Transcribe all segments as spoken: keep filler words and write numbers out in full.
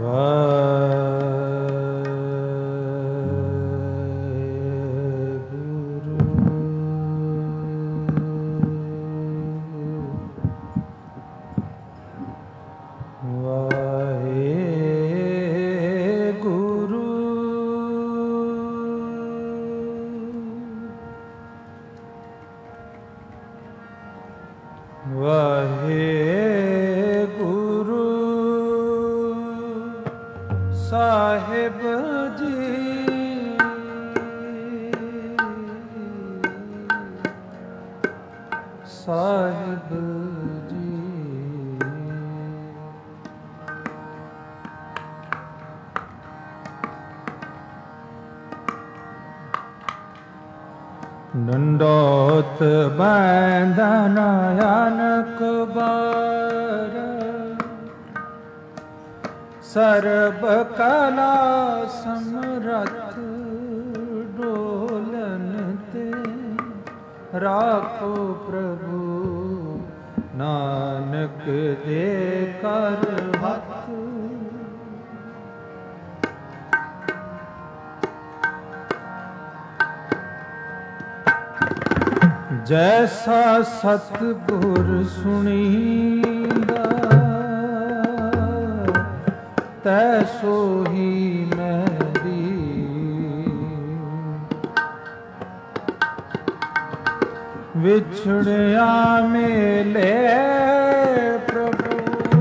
ਸਾਹਿਬ ਜੀ ਸਾਹਿਬ ਜੀ ਨੰਦੋਤ ਬੰਧਨ ਅਨਕ ਬਾਰ ਸਰਬ ਕਲਾ ਸਮਰਥ ਡੋਲਨ ਤੇ ਰਾਖੋ ਪ੍ਰਭੂ ਨਾਨਕ ਦੇ ਕਰ ਹੱਥ ਜੈਸਾ ਸਤਿਗੁਰ ਸੁਣੀਂਦਾ ਤੈਸੋ ਹੀ ਮੇਰੀ ਵਿਛੜਿਆ ਮੇਲੇ ਪ੍ਰਭੂ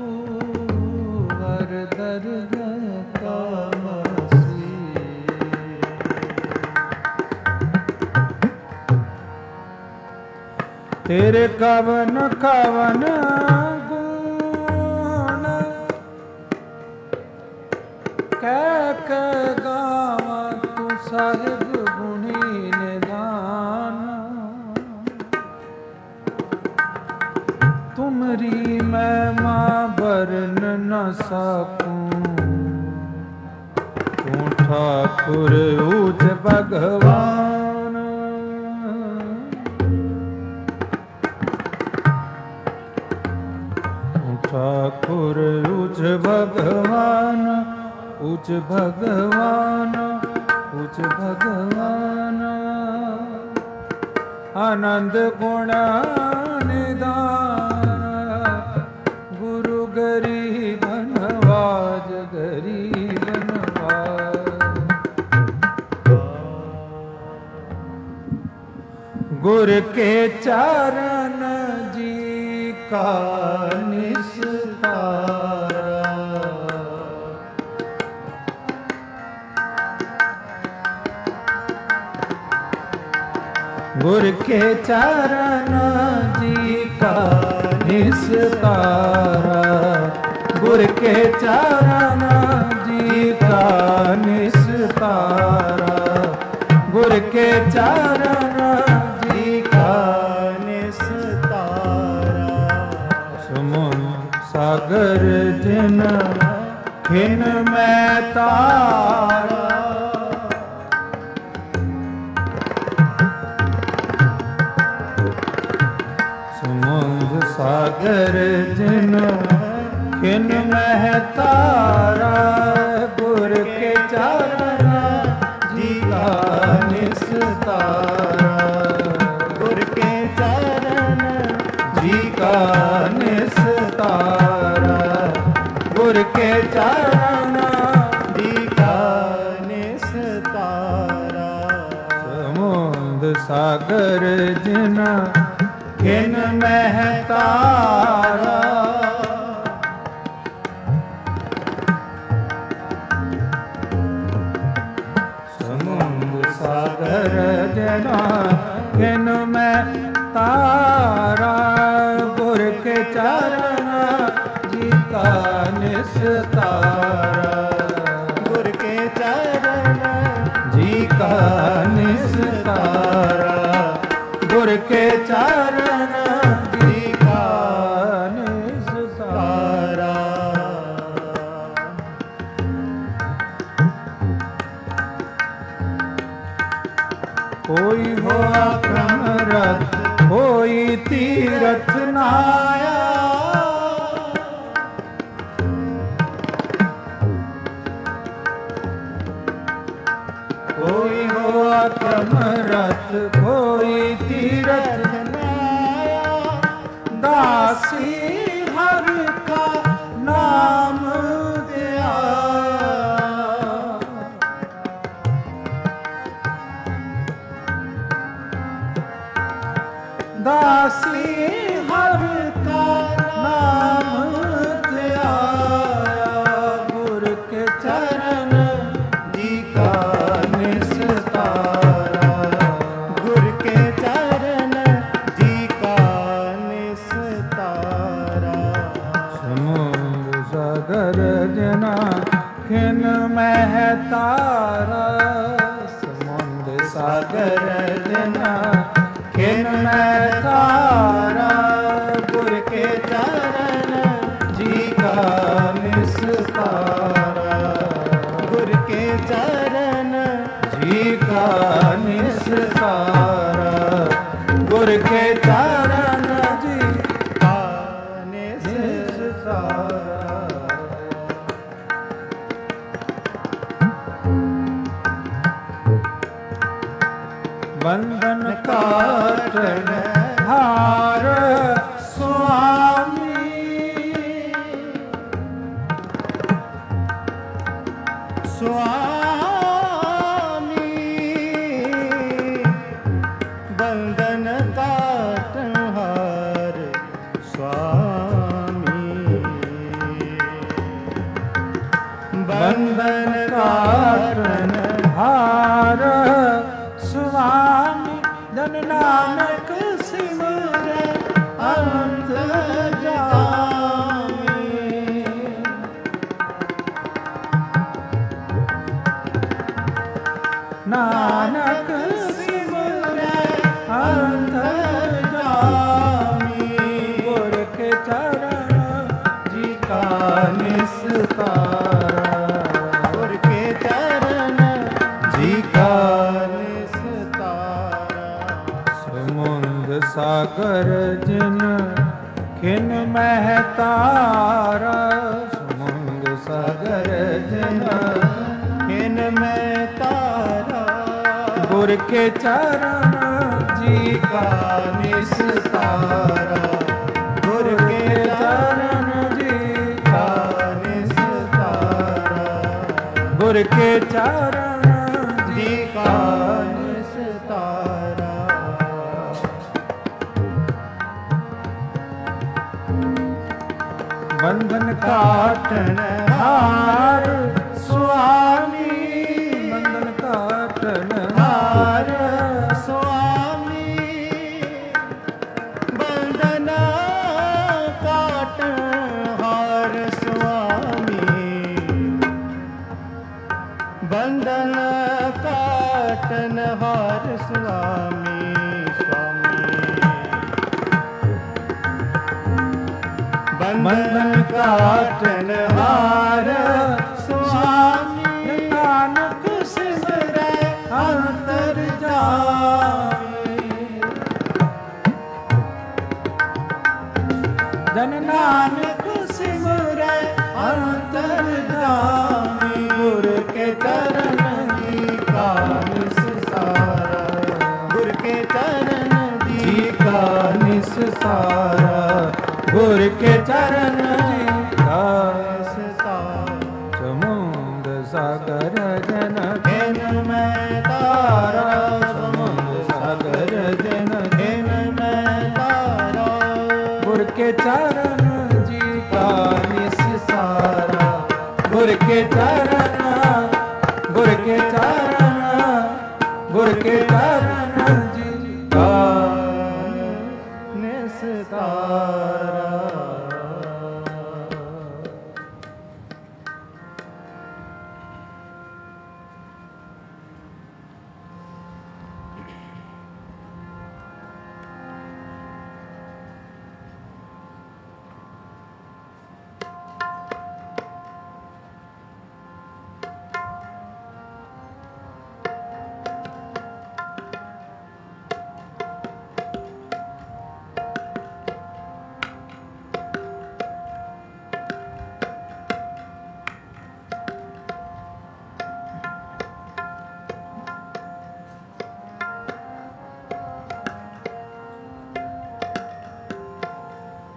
ਹਰ ਦਰਦ ਕਾ ਮਸੀ ਤੇਰੇ ਕਵਨ ਕਵਨ ਕਹਿ ਕੇ ਗਾਵਾਂ ਤੂੰ ਸਾਹਿਬ ਗੁਣੀ ਨਿਦਾਨ ਤੁਮਰੀ ਮਹਿਮਾ ਵਰਨ ਨ ਸਕੂੰ ਤੂੰ ਠਾਕੁਰ ਊਚ ਭਗਵਾਨ ਤੂੰ ਠਾਕੁਰ ਊਚ ਭਗਵਾਨ ऊच भगवान ऊच भगवान आनंद गुण निदान गुरु गरीब नवाज गरीब नवाज गुर के चरण जी का निस्तार गुर के चरण जी का निस्तारा गुर के चरण जी का निस्तारा गुर के चरण जी का निस्तारा समुद्र सागर जिन खिन में तारा सागर जिन खिन मह तारा गुर के चरण जी का निस्तारा गुर के चरण जी का निस्तारा गुर के चरण जी का निस्तारा समुद्र सागर जिन खिन मह तारा समुद्र सागर जना खिन मह तारा गुर के चरण जी का निस्तारा गुर के चरण जी का निस्तारा गुर के चरण जी का निस्तारा कोई हो क्रम रथ कोई तीरथ नाया मनमरत कोई तीरथ नाया, दासी हर का नाम दिया। दासी हर का नाम दिया, गुर के चरण जी का निस्तारा, गुर के चरण जी का निस्तारा। समुद्र सागर जना खिन मह तारा, समुद्र सागर जना खिन मह तारा, गुर के चरण जी का निस्तारा, गुर के चरण जी का निस्तारा, गुर के चरण जी का निस्तारा। बंधन काटन हार स्वामी, स्वामी बंधन काटन हार स्वामी, बंधन काटन हार स्वामी, जन नानक सिमरै अंत जामी। नानक सिमरै अंत जामी, गुर के चरण जी का निस्तारा, गुर के चरण जी का सागर जिन खिन मह तारा, समुद्र सागर जिन खिन मह तारा, गुर के चरण जी का निस्तारा, गुर के चरण जी का निस्तारा, गुर के चरण जी का निस्तारा। बंधन काटन हार स्वामी, बंधन काटन हार स्वामी, बंधन काटन हार स्वामी, बंधन काटन हार स्वामी, बंधन काटन हार स्वामी, नानक सिमरै अंतर जामी, जन नानक सिमरै अंतर जामी, गुर के चरण जी का निस्तारा, गुर के चरण जी का निस्तारा, गुर के चरण जी का निस्तारा। समुद्र सागर जन खिन मह तारा, समुद्र सागर जन खिन मह तारा, गुर के चरण जी का निस्तारा, गुर के चरण, गुर के चरण, गुर के चरण जी का निस्तारा।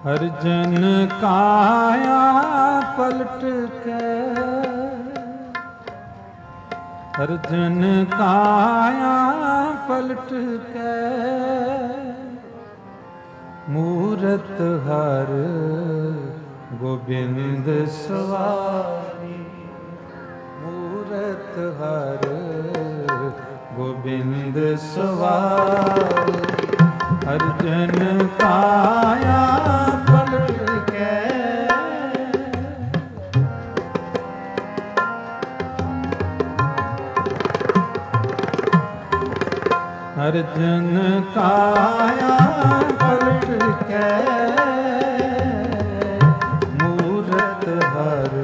हर जन काया पलट के, हर जन काया पलट के, मूरत हर गोबिंद सवारी, मूरत हर गोबिंद सवारी। हर जन काया पलट के, हर जन काया पलट के, मूरत हर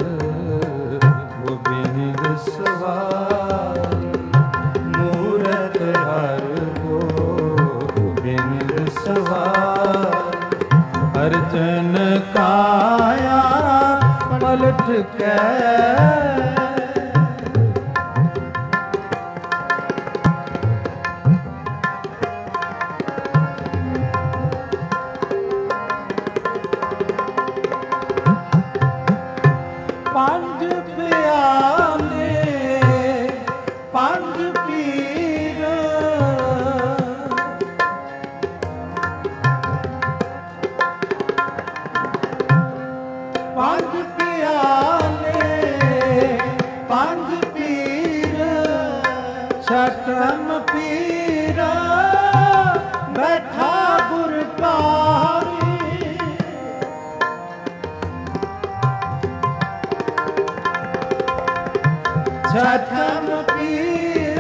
गोबिंद सवारी, मूरत हर गोबिंद सवारी। हर जन काया पलट के, पंज प्याले पंज पीर, पंज प्याले पंज पीर, छठम पीर बैठा गुर पारी। छठम पीर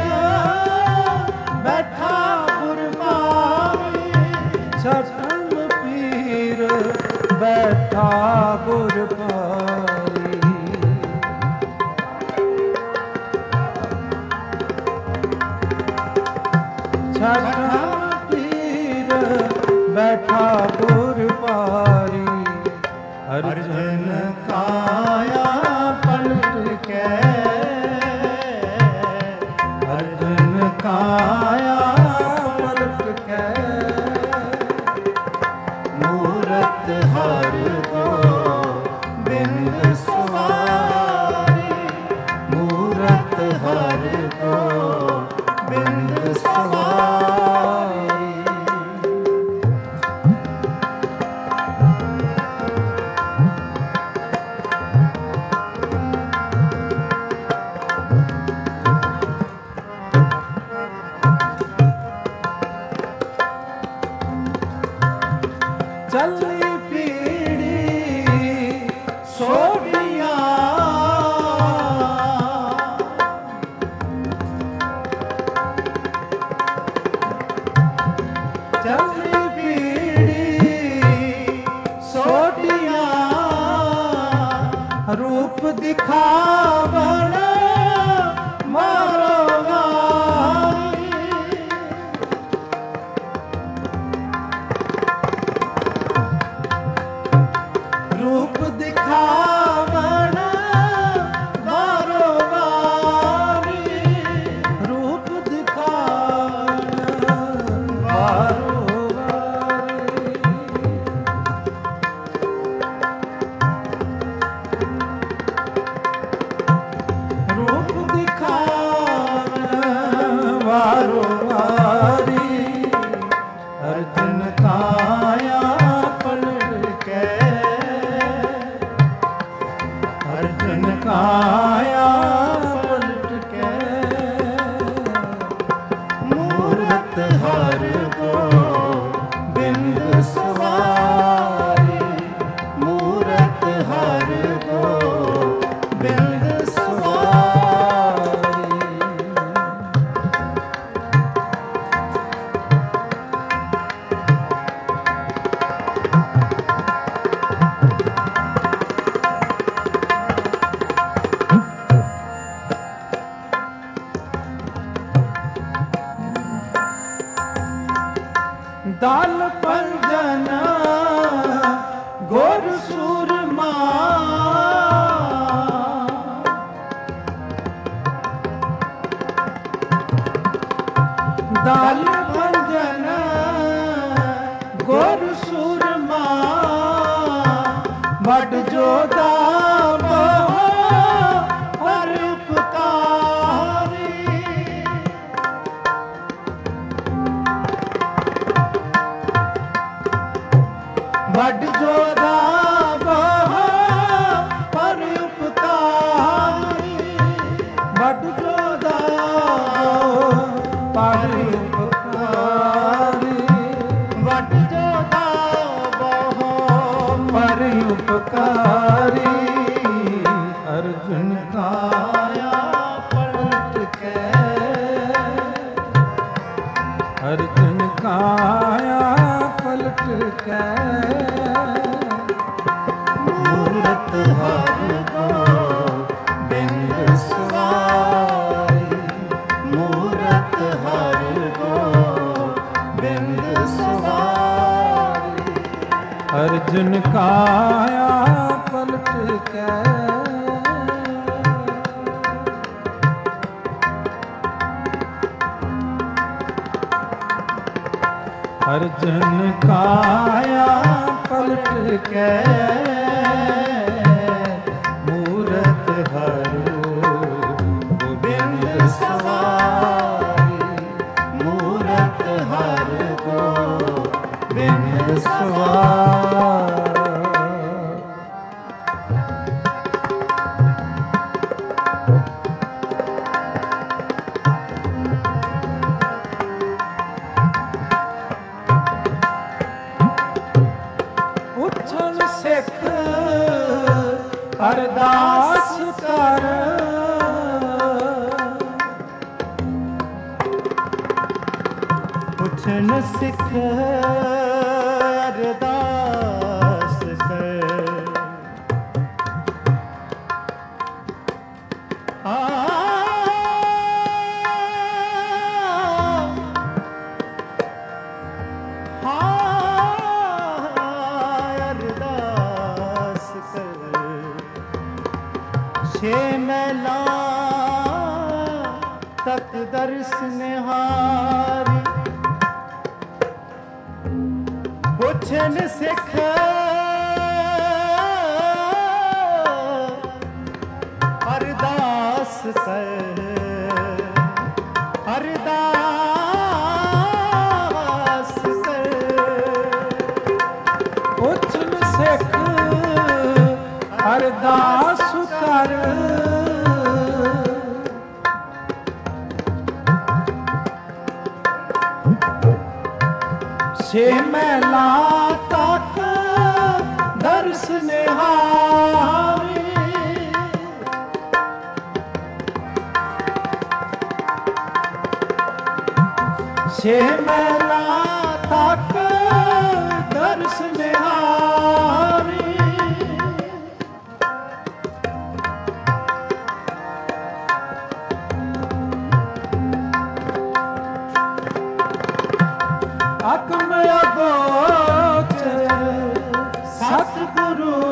बैठा गुर पारी, छठम पीर बैठा गुर पारी। छठम पीर बैठा गुर पारी। हर जन काया पलट के, हर जन काया पलट के, मूरत हर गोबिंद सवारी, मूरत हर गोबिंद सवारी। चली पीड़ी सोडिया, चली पीड़ी सोडिया, रूप दिखावन मारो वारी। रूप दिखावन मारो वारी, रूप दिखावन मारो वारी। रूप दिखावन मारो वारी। हर जन काया पलट के, हर जन काया पलट के, मूरत हर गोबिंद सवारी, मूरत हर गोबिंद सवारी। ਵੱਡ ਜੋਦਾ ਬਹੁ ਹਰ ਉਪਕਾਰੀ। ਵੱਡ ਜੋਦਾ ਬਹੁ ਹਰ ਉਪਕਾਰੀ। ਵੱਡ ਜੋਦਾ ਪਰ ਉਪਕਾਰੀ। ਵੱਡ ਜੋਦਾ ਬਹੁ ਪਰ ਉਪਕਾਰੀ। ਅਰਜੁਨ ਕਾਇਆ ਪਲਟ ਕੇ। ਅਰਜੁਨ ਕਾਇਆ ਪਲਟ ਕੇ। ਮੂਰਤ ਹਰਿ ਗੋਬਿੰਦ ਸਵਾਈ। ਮੂਰਤ ਹਰਿ ਗੋਬਿੰਦ ਸਵਾਈ। ਅਰਜੁਨ ਕਾਇਆ ਪਲਟ ਕੇ। ਅਰਜੁਨ ਕਾਇਆ ਪਲਟ ਕੇ। ਮੂਰਤ ਹਰਿ ਗੋਬਿੰਦ ਸਵਾਈ। ਮੂਰਤ ਹਰਿ ਗੋਬਿੰਦ ਸਵਾਈ। ਪੁੱਛਣ ਸਿੱਖ ਅਰਦਾਸ ਕਰ। ਪੁੱਛਣ ਸਿੱਖ ਅਰਦਾਸ ਕਰ। ਆ ਛੇ ਮਹਿਲਾ ਤਕ ਦਰਸ ਨਿਹਾਰੀ। ਪੁੱਛਣ ਸਿੱਖ ਅਰਦਾਸ ਕਰ। ਅਰਦਾਸ ਕਰ। ਪੁੱਛਣ ਸਿੱਖ ਅਰਦਾਸ ਕਰ। ਛੇ ਮਹਿਲਾ ਤੱਕ ਦਰਸ ਨਿਹਾਰੀ। ਛੇ ਮਹਿਲਾ ਤੱਕ ਦਰਸ ਨਿਹਾਰੀ। ਆਤਮ ਅਗੋਚਰ ਸਤਿਗੁਰੂ।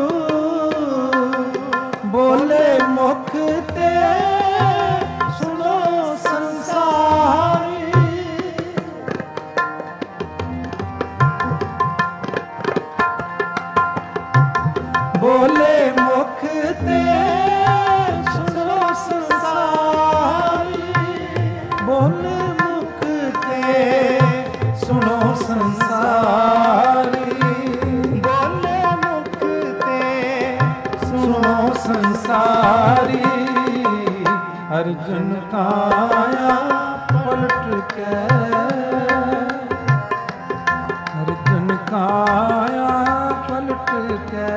ਬੋਲੇ ਮੁਖ ਤੇ ਸੁਣੋ ਸੰਸਾਰੀ। ਬੋਲੇ ਮੁਖ ਤੇ ਸੁਣੋ ਸੰਸਾਰੀ। ਬੋਲੇ ਮੁਖ ਤੇ ਸੁਣੋ ਸੰਸਾਰੀ। ਬੋਲੇ ਮੁਖ ਤੇ ਸੁਣੋ ਸੰਸਾਰੀ। ਅਰਜੁਨ ਕਾਇਆ ਪਲਟ ਕੇ। ਅਰਜੁਨ ਕਾਇਆ ਪਲਟ ਕੇ।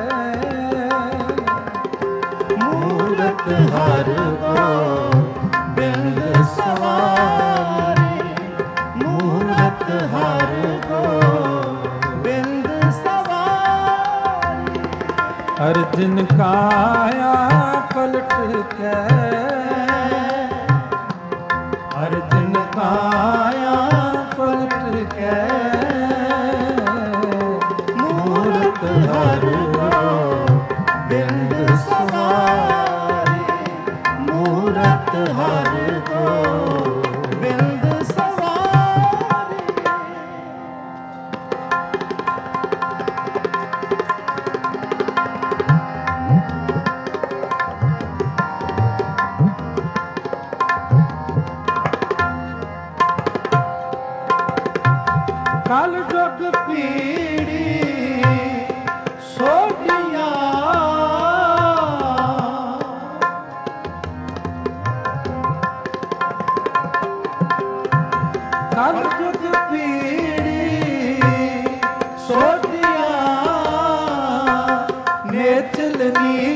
ਮੂਰਤ ਹਰਿ ਗੋਬਿੰਦ ਸਵਾਰੀ। ਮੂਰਤ ਹਰਿ ਗੋਬਿੰਦ ਸਵਾਰੀ। ਅਰਜੁਨ ਕਾਇਆ ਪਲਟ ਕੇ। ਅਰਜੁਨ ਕਾਇਆ ਪਲਟ ਕੇ। ਮੂਰਤ ਹਰਿ ਗੋਬਿੰਦ ਸਵਾਰੀ। ਮੂਰਤ ਹਰਿ ਗੋਬਿੰਦ ਸਵਾਰੀ।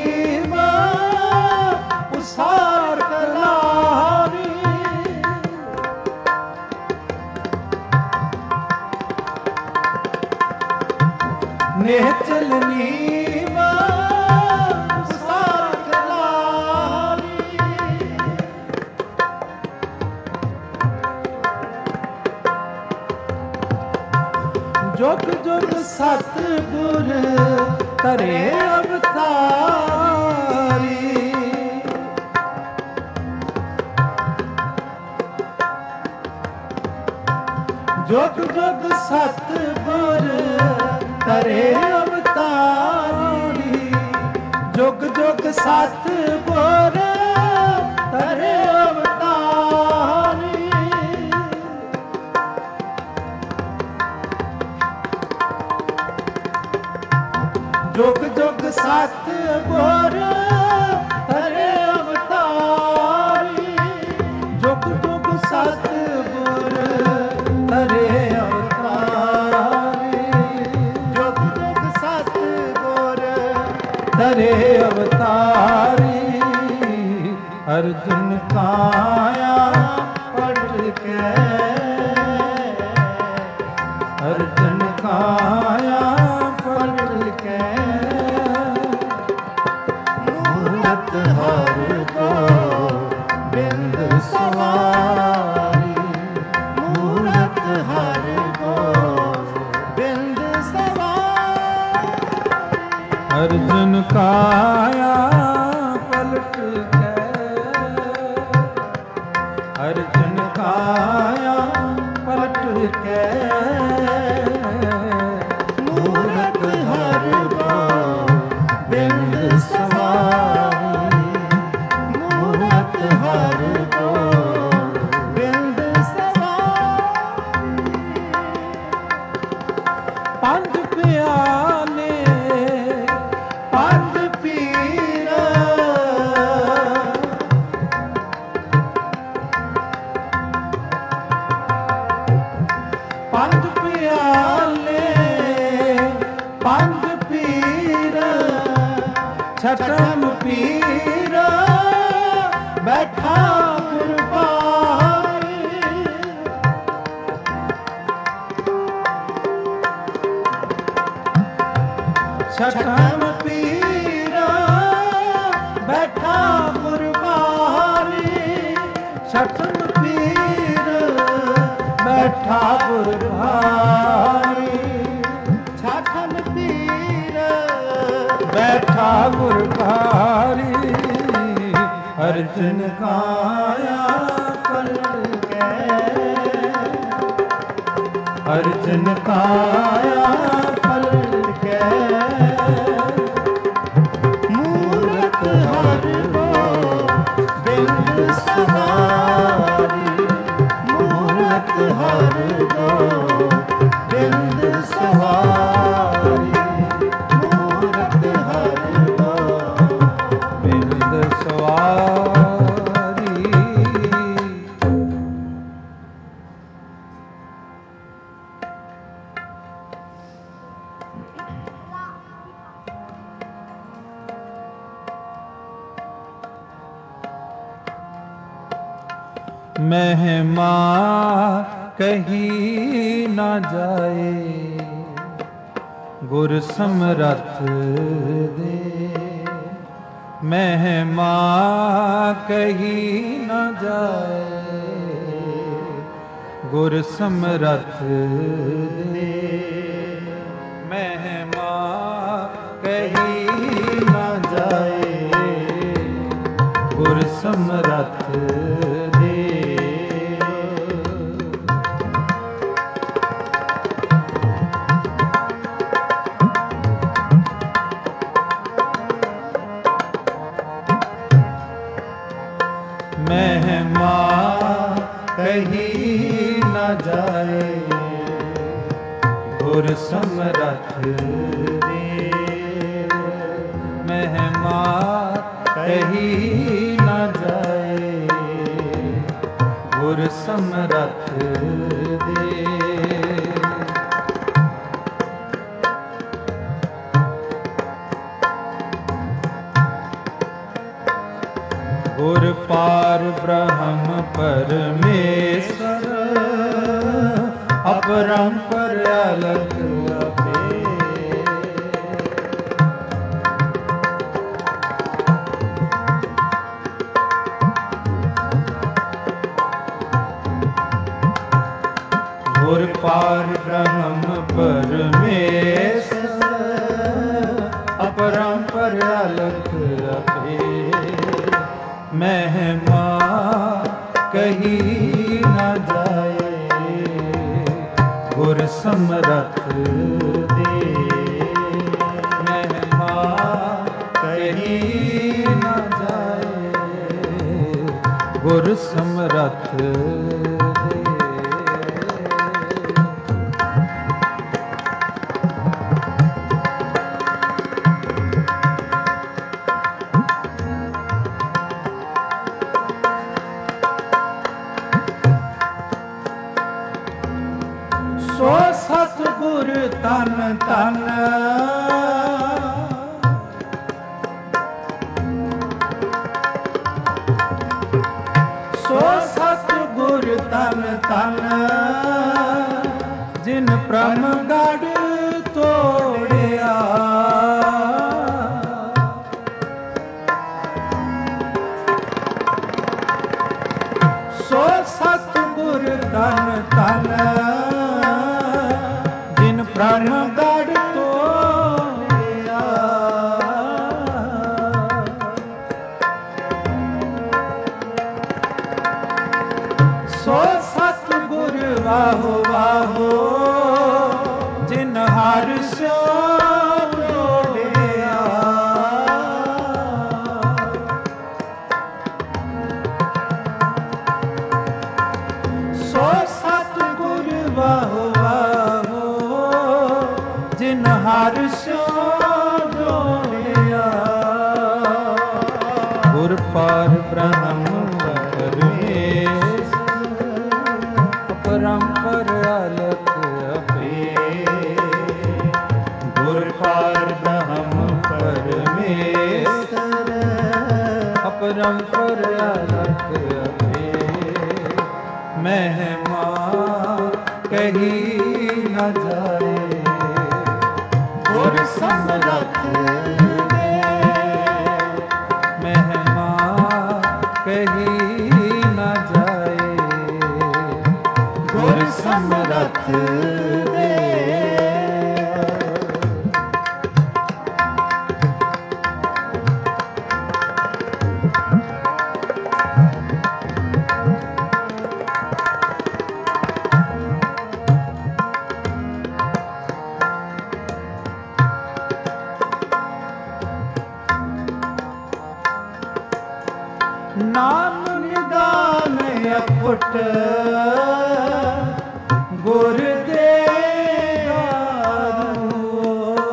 नीवा उसार कलारी नेचल नीवा उसार कलारी जुग जुग सतगुर करे अवतारी जुग जुग सतगुर करे अवतारी जुग जुग सतगुर करे अवतारी जुग जुग सतगुर करे अवतारी जुग जुग सतगुर करे अवतारी जुग जुग सतगुर करे अवतारी अर्जुन काया पढ़ के अर्जुन काया पढ़ के मूरत हर को बिंद सवारी मूरत हर को बिंद सवारी अर्जुन काया पलट के अर्जुन काया पलट के मूरत हर को बिंद सवारी मूरत हर को बिंद सवारी पंज प्याले पंज पीरा पंज प्याले पंज पीर छठम पीर बैठा गुरबानी छठम पीर बैठा गुरबानी छठम पीर बैठा गुरबानी छठम पीर बैठा गुरबानी अर्जुन काया पलट के अर्जुन काया पलट के मूरत हर को बिंद सवारी मूरत हर को बिंद सवारी मूरत हर को बिंद सवारी। महिमा कही न जाए गुर समरथ दे महिमा कही न जाए गुर समरथ दे महिमा कही न जाए गुर समरथ दे महिमा कही न जाए गुर समरथ दे महिमा कही न जाए गुर समरथ दे गुर पार ब्रह्म परमेश्वर अपरंपर अलग गुर पार ब्रह्म परमेश्वर अपरंपर अलग अपे महिमा कही न जाए गुर समरथ दे महिमा कही न जाए गुर समरथ दे। ਸੋ ਸਤਿਗੁਰ ਤਨ ਤਨ ਸੋ ਸਤਿਗੁਰ ਤਨ ਤਨ ਜਿਨ ਪ੍ਰਮ ਗੜ ਤੋੜਿਆ ਸੋ ਸਤਿਗੁਰ ਤਨ ਤਨ ਪ੍ਰਣ ਗੜ ਤੋੜਿਆ ਸੋ ਸਤਿਗੁਰ ਵਾਹੋ ਵਾਹੋ ਜਿਨ ਹਰਿ ਸਿਉ ਤੋੜਿਆ ਸੋ ਸਤਿਗੁਰ ਵਾਹੋ ਜਿਨ ਹਰਿ ਸਿਉ ਜੋੜਿਆ ਗੁਰ ਪਾਰ ਬ੍ਰਹਮ ਪਰਮੇਸ਼ਰ ਅਪਰੰਪਰ ਅਲਖ ਆਪੇ ਗੁਰ ਪਾਰ ਬ੍ਰਹਮ ਪਰਮੇਸ਼ਰ ਅਪਰੰਪਰ ਅਲਖ ਆਪੇ ਮਹਿਮਾ ਕਹੀ ਨ ਜਾਏ ਗੁਰ ਸਮਰਥ ਦੇ ਮਹਿਮਾ ਕਹੀ ਨ ਜਾਏ ਗੁਰ ਸਮਰਥ ਦੇ। ਨਾਮ ਨਿਦਾਨ ਅਪੁੱਟ ਗੁਰ ਦੇ ਆਦਿ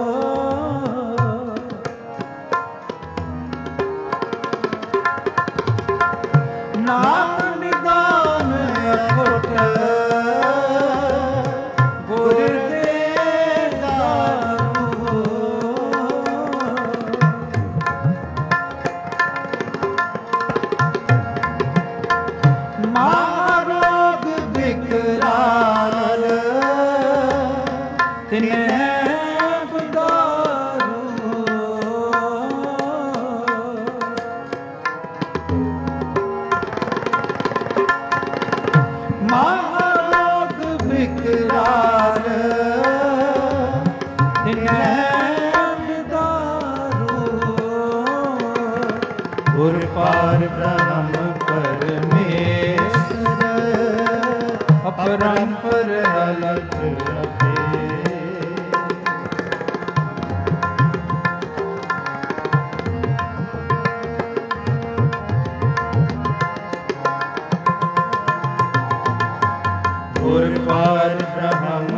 ਨਾਮ ਨਿਦਾਨ ਅਪੁੱਟ ਗੁਰ ਦੇ ਆਦਿ ਮਾਰੋਗ ਬਿਕਰਾਰ ਤਿਨੈ ਬਦਾਰੂ ਮਾਰੋਗ ਬਿਕਰਾਰ ਤਿਨੈ ਬਦਾਰੂ ਗੁਰ ਪਾਰ ਬ੍ਰਹਮ अपरंपर अलग अपे गुर पार ब्रह्म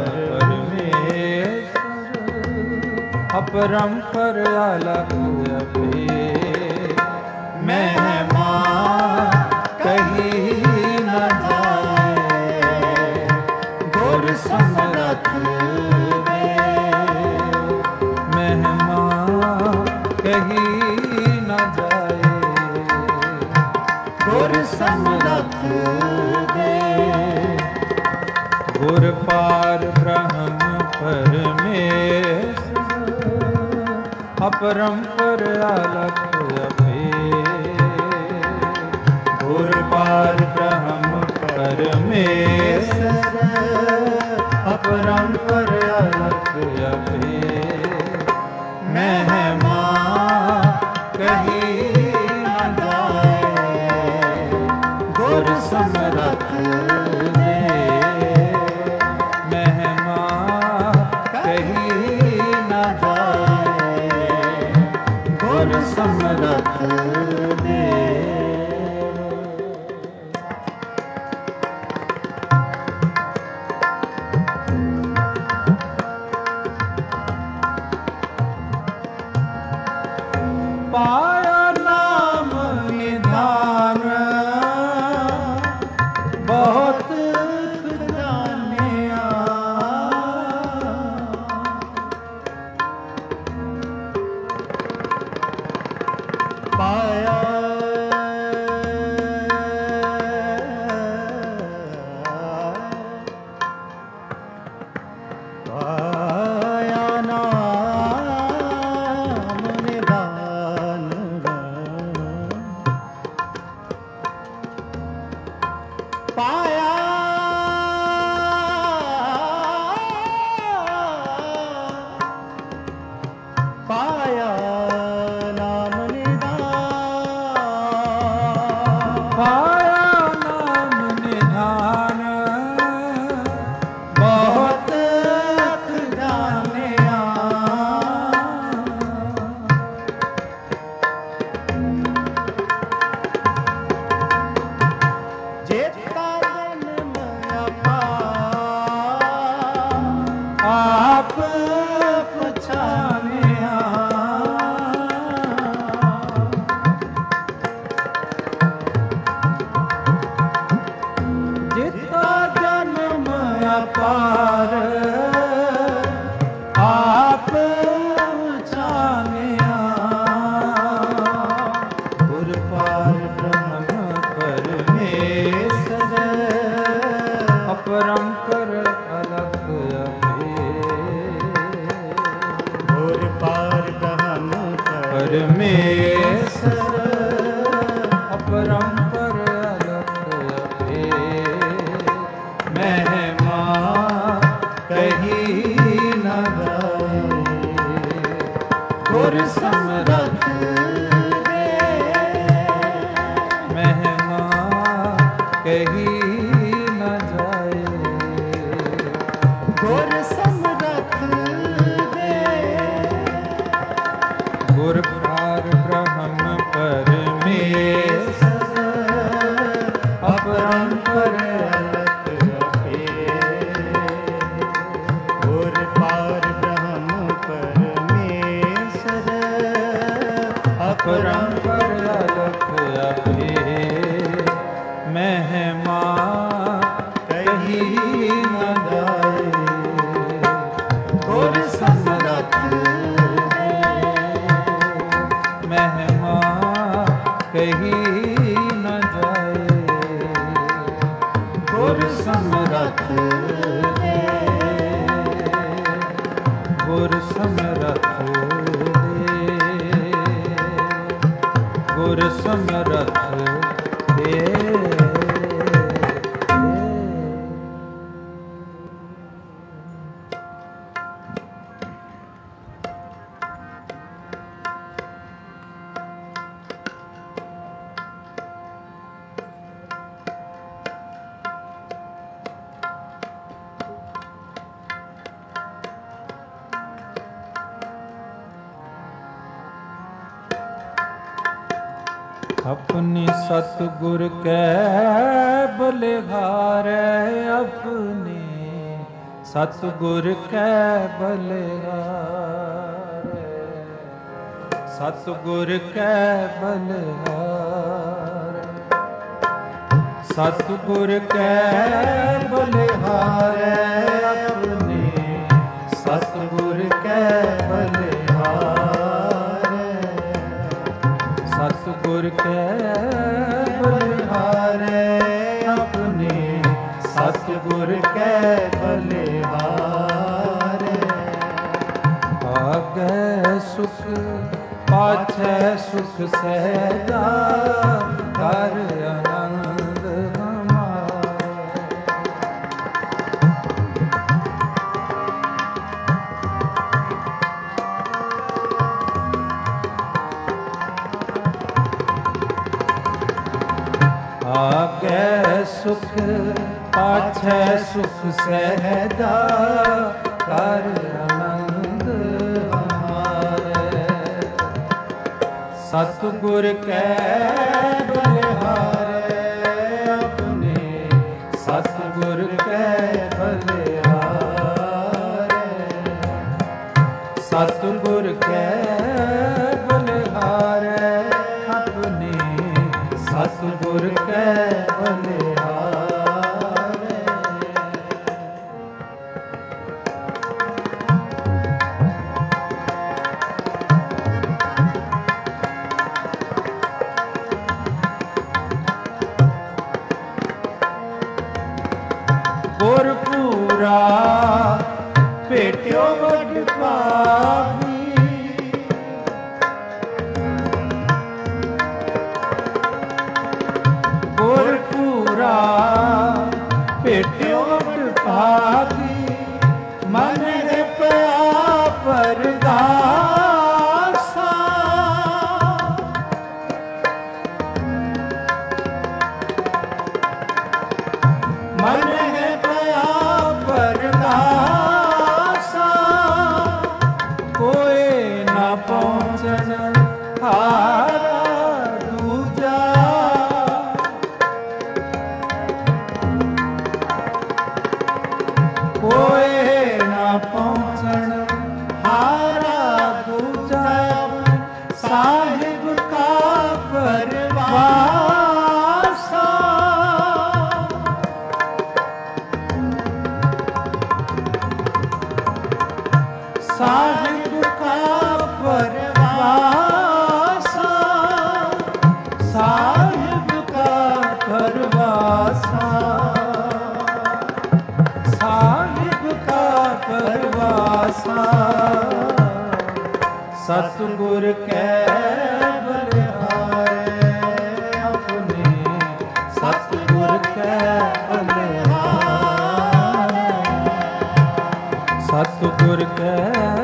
परमेश्वर अपरंपर अलग अपे महिमा कही समरथ दे महिमा कही न जाए ਗੁਰ ਸਮਰੱਥ ਦੇ। ਗੁਰ ਪਾਰ ਬ੍ਰਹਮ ਪਰਮੇਸ਼ਰ ਅਪਰੰਪਰ ਅਲਖ ਅਭੇਦ। ਗੁਰ ਪਾਰ ਬ੍ਰਹਮ ਪਰਮੇਸ਼ਰ ਅਪਰੰਪਰ ਅਲਖ ਅਭੇਦ। ਮਹਿਮਾ ਕਹੀ ਨਾ ਜਾਏ ਗੁਰ ਸਮਰੱਥ ਦੇ। ਮਹਿਮਾ ਕਹੀ ਨਾ ਜਾਏ ਗੁਰ ਸਮਰੱਥ ਦੇ। ਪਾਇਆ ਨਾਮ ਨਿਧਾਨ ਬਹੁਤ ਜਾਣਿਆ। ਪਾਇਆ ਪਾਇਆ ਨਾਮ ਨਿਧਾਨ। ਪਾਇਆ ਪਾਇਆ ਨਾਮ ਨਿਧਾਨ। ਪਾਇਆ ਨਾਮ ਨਿਧਾਨ ਬਹੁਤ ਅਖ ਜਾਣਿਆ। ਜੇਤਾ ਜਨਮ ਅਪਾਰ ਆਪ ਪਛਾਣਿਆ। ਜਿਤਾ ਜਨਮ ਅਪਾਰ ਆਪ ਪਛਾਣਿਆ। ਗੁਰ ਪਾਰ ਬ੍ਰਹਮ ਪਰਮੇਸ਼ਰ ਅਪਰੰਪਰ ਅਲਖ ਅਭੇਦ। ਗੁਰ ਪਾਰ ਬ੍ਰਹਮ ਪਰਮੇਸ਼ਰ ਅਪਰੰਪਰ ਅਲਖ ਅਭੇਦ। ਮਹਿਮਾ ਕਹੀ ਨਾ ਜਾਏ ਗੁਰ ਸਮਰੱਥ ਦੇ। ਮਹਿਮਾ ਕਹੀ ਨ ਜਾਏ ਗੁਰ ਸਮਰੱਥ ਦੇ। ਗੁਰ ਪਾਰ ਬ੍ਰਹਮ ਪਰਮੇਸ਼ਰ ਅਪਰੰਪਰ ਅਲਖ ਅਭੇਦ। ਗੁਰ ਪਾਰ ਬ੍ਰਹਮ ਪਰਮੇਸ਼ਰ ਅਪਰੰਪਰ ਅਲਖ ਅਭੇਦ। ਮਹਿਮਾ ਕਹੀ ਨ ਜਾਏ ਗੁਰ ਸਮਰੱਥ ਦੇ। ਮਹਿਮਾ ਕਹੀ ਨ ਜਾਏ ਗੁਰ ਸਮਰੱਥ ਦੇ। ਗੁਰ ਸਮਰੱਥ ਦੇ। ਗੁਰ ਸਮਰੱਥ ਦੇ। अपनी सतगुर कै बलिहारै अपने सतगुर कै बलिहारै सतगुर कै बलिहारै सतगुर कै बलिहारै अपने सतगुर कै बलिहारै सतगुर कै बलिहारै ਬਲਿਹਾਰੇ ਆਪਣੇ ਸਤਿਗੁਰ ਕੈ ਬਲਿਹਾਰੇ। ਆਗੈ ਸੁਖ ਪਾਛੈ ਸੁਖ ਸਹਿਜਾ ਕਰ ਆਨੰਦ ਹਮਾਰੇ। ਆਗੈ ਸੁਖ ਪਾਛੈ ਸੁਖ ਸਹਿਜਾ ਕਰ ਆਨੰਦ ਹਮਾਰੇ। ਸਤਿਗੁਰ ਕੈ ਬਲਿਹਾਰੇ ਆਪਣੇ ਸਤਿਗੁਰ ਕੈ ਬਲਿਹਾਰੇ। ਸਤਿਗੁਰ ਕੈ ਬਲਿਹਾਰੇ ਆਪਣੇ ਸਤਿਗੁਰ ਕੈ ਬਲਿਹਾਰੇ। ਗੁਰ ਪੂਰਾ ਭੇਟਿਓ ਵਡ ਭਾਗੀ। ਗੁਰ ਪੂਰਾ ਭੇਟਿਓ ਵਡ ਭਾਗੀ। ਮਨ ਦੇ ਪਿਆ ਪਰਗਾਸਾ। ਮਨ ਹੈ ਪਿਆ ਪਰਗਾਸਾ। ਕੋਈ ਨਾ ਪਹੁੰਚਣ ਹਾਰਾ ਦੂਜਾ। ਕੋਈ ਨਾ ਪਹੁੰਚਣ ਹਾਰਾ ਦੂਜਾ। ਸਾਹਿਬ ਕਾ ਪਰਵਾਸਾ। ਸਾਹਿਬ ਕਾ ਪਰਵਾਸਾ। ਸਾਹਿਬ ਕਾ ਪਰਵਾਸਾ। ਸਾਹਿਬ ਕਾ ਪਰਵਾਸਾ। ਸਤਿਗੁਰ ਕੈ ਬਲਿਹਾਰੇ ਆਪਣੇ ਸਤਿਗੁਰ ਕੈ ਬਲਿਹਾਰੇ। ਸਤਿਗੁਰ ਕੈ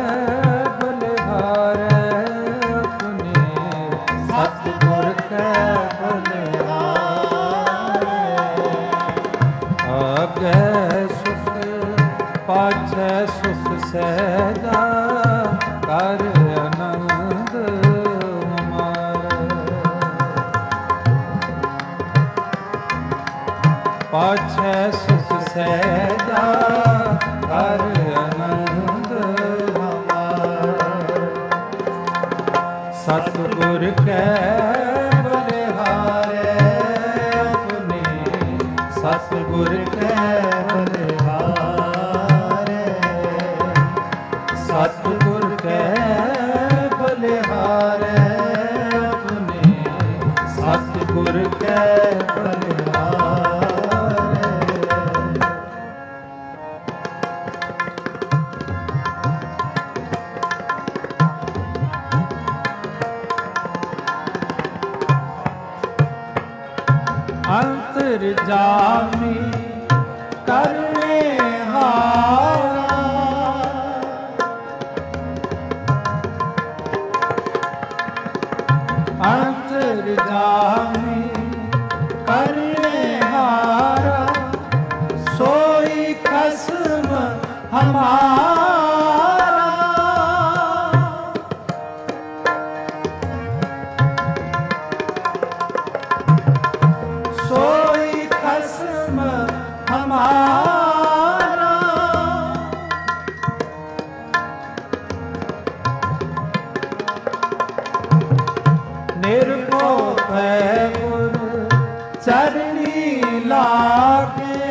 ਬਲਿਹਾਰੇ ਆਪਣੇ ਸਤਿਗੁਰ ਕੈ ਬਲਿਹਾਰੇ। ਆਗੈ ਸੁਖ ਪਾਛੈ ਸੁਖ ਸਹਿਜਾ ਕਰ ਆਨੰਦ ਹਮਾਰੇ। ਪਾਛੈ ਸੁਖ ਸਹਿਜਾ ਕਰ ਆਨੰਦ ਹਮਾਰੇ। ਸਤਿਗੁਰ ਕੈ ਬਲਿਹਾਰੇ ਆਪਣੇ ਸਤਿਗੁਰ ਕੈ ਬਲਿਹਾਰੇ। ਸਤਿਗੁਰ ਕੈ ਬਲਿਹਾਰੇ ਆਪਣੇ ਸਤਿਗੁਰ ਕੈ ਬਲਿਹਾਰੇ। ਅੰਤਰਜਾਮੀ ਕਰਨੇ ਹਾਰਾ। ਅੰਤਰਜਾਮੀ ਕਰਨੇ ਹਾਰਾ। ਸੋਈ ਖਸਮ ਹਮਾਰਾ। ਸੋਈ ਖਸਮ ਹਮਾਰਾ। ਨਿਰਭਉ ਭੈ ਗੁਰ ਚਰਣੀ ਲਾਗੇ।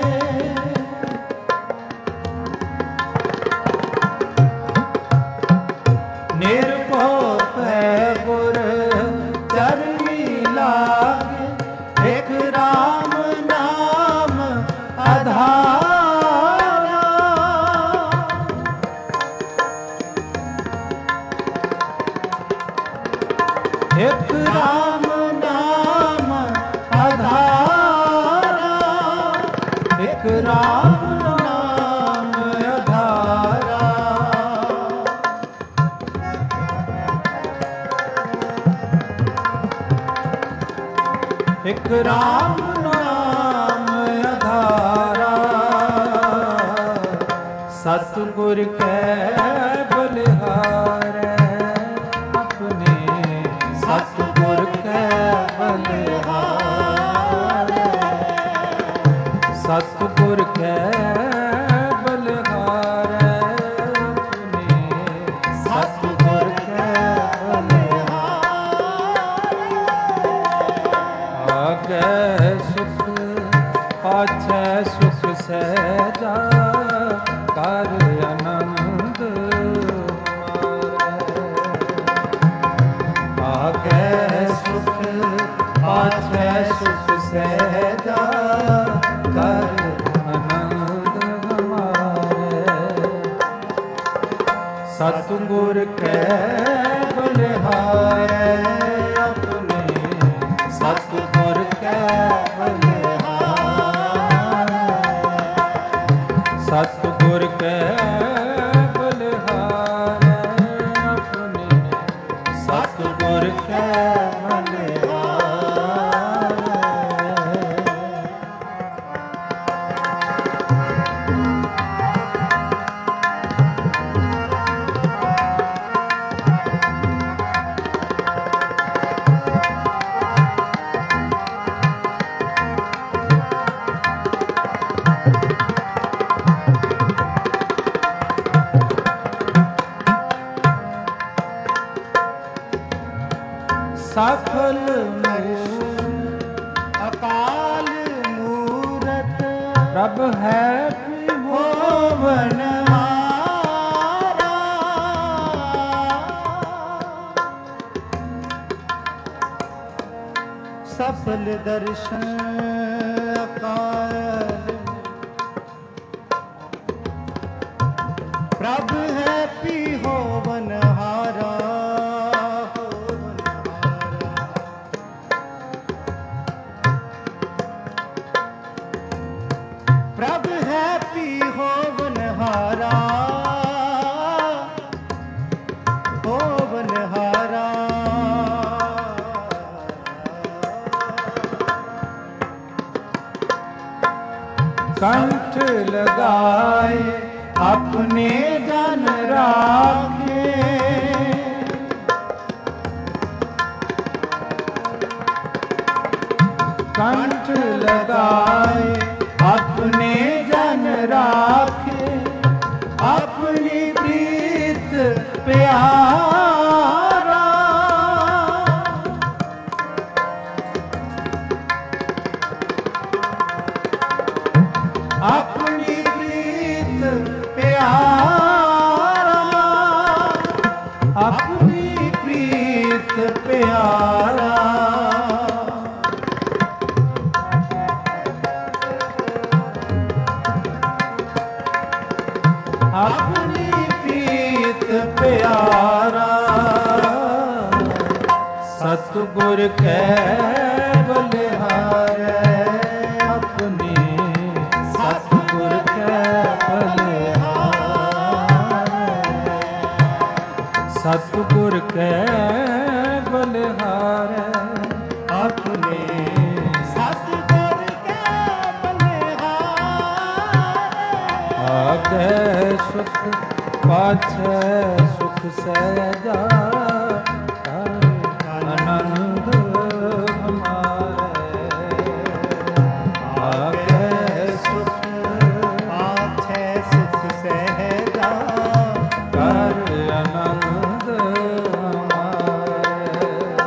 ਨਿਰਭਉ ਭੈ ਗੁਰ ਚਰਣੀ ਲਾਗੇ। ਇਕ ਰਾ ਇਕ ਰਾਮ ਨਾਮ ਆਧਾਰਾ, ਸਤਿਗੁਰ ਕੈ ਬਲਿਹਾਰੈ ਆਪਣੇ, ਸਤਿਗੁਰ ਕੈ ਬਲਿਹਾਰੈ, ਸਤਿਗੁਰ ਕੈ ਬਲਿਹਾਰੈ ਆਪਣੇ, ਸਤਿਗੁਰ ਕੈ ਬਲਿਹਾਰੈ। ਆਗੈ ਸੁਖ ਪਾਛੈ ਸੁਖ ਸਹਿਜਾ, ਕਰ ਆਨੰਦ ਹਮਾਰਾ। ਆਗੈ ਸੁਖ ਪਾਛੈ ਸੁਖ ਸਹਿਜਾ, ਕਰ ਆਨੰਦ ਹਮਾਰੇ। ਸਤਿਗੁਰ ਕੈ ਬਲਿਹਾਰੈ ਆਪਣੇ, ਸਤਿਗੁਰ ਕੈ ਬਲਿਹਾਰੈ, ਸਤਿਗੁਰ ਕੈ ਬਲਿਹਾਰੈ ਆਪਣੇ, ਸਤਿਗੁਰ ਕੈ ਸਫਲ ਅਕਾਲ ਮੂਰਤ, ਪ੍ਰਭ ਹੈ ਹੋਵਨ ਹਾਰਾ। ਸਫਲ ਦਰਸ਼ਨ ਅਕਾਲ, ਪ੍ਰਭ ਹੈ ਪੀ ਹੋਵਨ ਹਾਰਾ। ਪ੍ਰਭ ਹੈ ਪੀ ਹੋਵਨ ਹਾਰਾ, ਹੋਵਨ ਹਾਰਾ। ਕੰਠ ਲਗਾਏ ਆਪਣੇ ਜਨ ਰਾਖੇ, ਕੰਠ ਲਗਾਏ ਆਪਣੇ ਜਨ ਰਾਖੇ, ਆਪਣੀ ਪ੍ਰੀਤ ਪਿਆਰਾ। ਆਪਣੀ ਪ੍ਰੀਤ ਪਿਆਰਾ, ਆਪਣੀ ਪ੍ਰੀਤ ਪਿਆਰਾ। ਆਪਣੀ ਪ੍ਰੀਤ ਪਿਆਰਾ। ਸਤਿਗੁਰ ਕੈ ਬਲਿਹਾਰੈ ਆਪਣੇ, ਸਤਿਗੁਰ ਕੈ ਬਲਿਹਾਰੈ, ਸਤਿਗੁਰ ਕੈ ਬਲਿਹਾਰੈ ਆਪਣੇ, ਸਤਿਗੁਰ ਕੈ ਬਲਿਹਾਰੈ। ਆਗੈ ਸੁਖ ਪਾਛੈ ਸੁਖ ਸਹਿਜਾ, ਕਰ ਆਨੰਦ ਹਮਾਰੇ। ਆਗੈ ਸੁਖ ਪਾਛੈ ਸੁਖ ਸਹਿਜਾ, ਕਰ ਆਨੰਦ ਹਮਾਰੇ।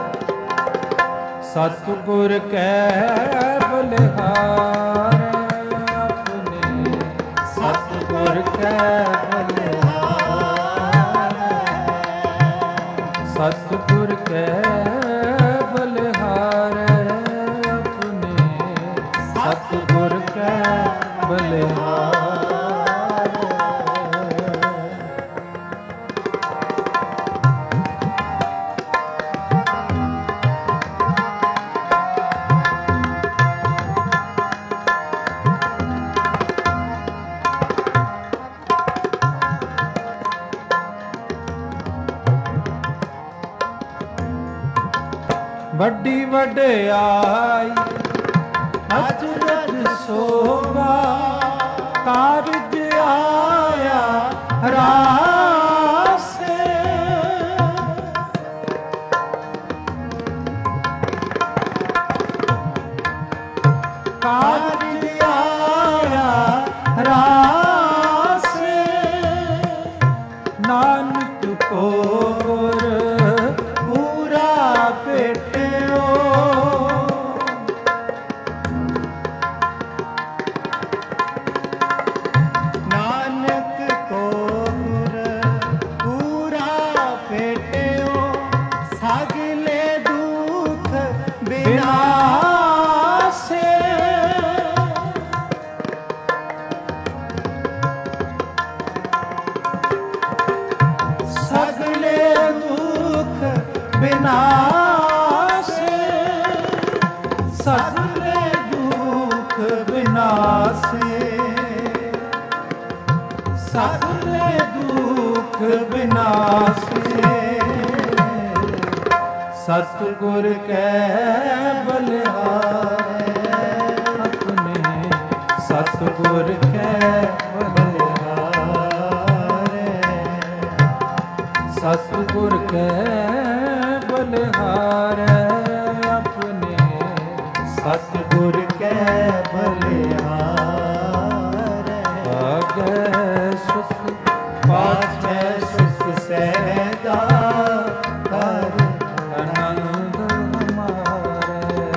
ਸਤਿਗੁਰ ਕੈ ਬਲਿਹਾਰੈ ਆਪਣੇ, ਸਤਿਗੁਰ ਕੈ ਬਲਿਹਾਰੈ, ਸਤਿਗੁਰ ਕੈ ਬਲਿਹਾਰੈ ਆਪਣੇ, ਸਤਿਗੁਰ ਕੈ ਬਲਿਹਾਰੈ। ਵੱਡੀ ਵਡਿਆਈ ਅਜਰਜ ਸੋਭਾ ਕਾਰਜ ਆਇਆ ਰਾਸੇ ਕਾਰਜ ਆਇਆ ਰਾਸੇ ਨਾਨਕ ਕੋ ਪੂਰਾ ਭੇਟਿਓ ਨਾਨਕ ਕੋ ਪੂਰਾ ਭੇਟਿਓ ਸਗਲੇ ਦੁਖ ਬਿਨਾਸੇ ਸਗਲੇ ਦੁਖ ਬਿਨਾਸੇ ਸਗਲੇ ਦੁਖ ਬਿਨਾਸੇ ਸਗਲੇ ਦੁਖ ਬਿਨਾਸੇ ਸਤਿਗੁਰ ਕੈ ਬਲਿਹਾਰੈ ਆਪਣੇ ਸਤਿਗੁਰ ਕੈ ਬਲਿਹਾਰੈ ਸਤਿਗੁਰ ਕੈ ਬਲਿਹਾਰੈ ਆਪਣੇ ਸਤਿਗੁਰ ਕੈ ਬਲਿਹਾਰੈ ਆਗੈ ਸੁਖ ਪਾਛੈ ਸੁਖ ਸਹਿਜਾ ਕਰ ਆਨੰਦ ਹਮਾਰੇ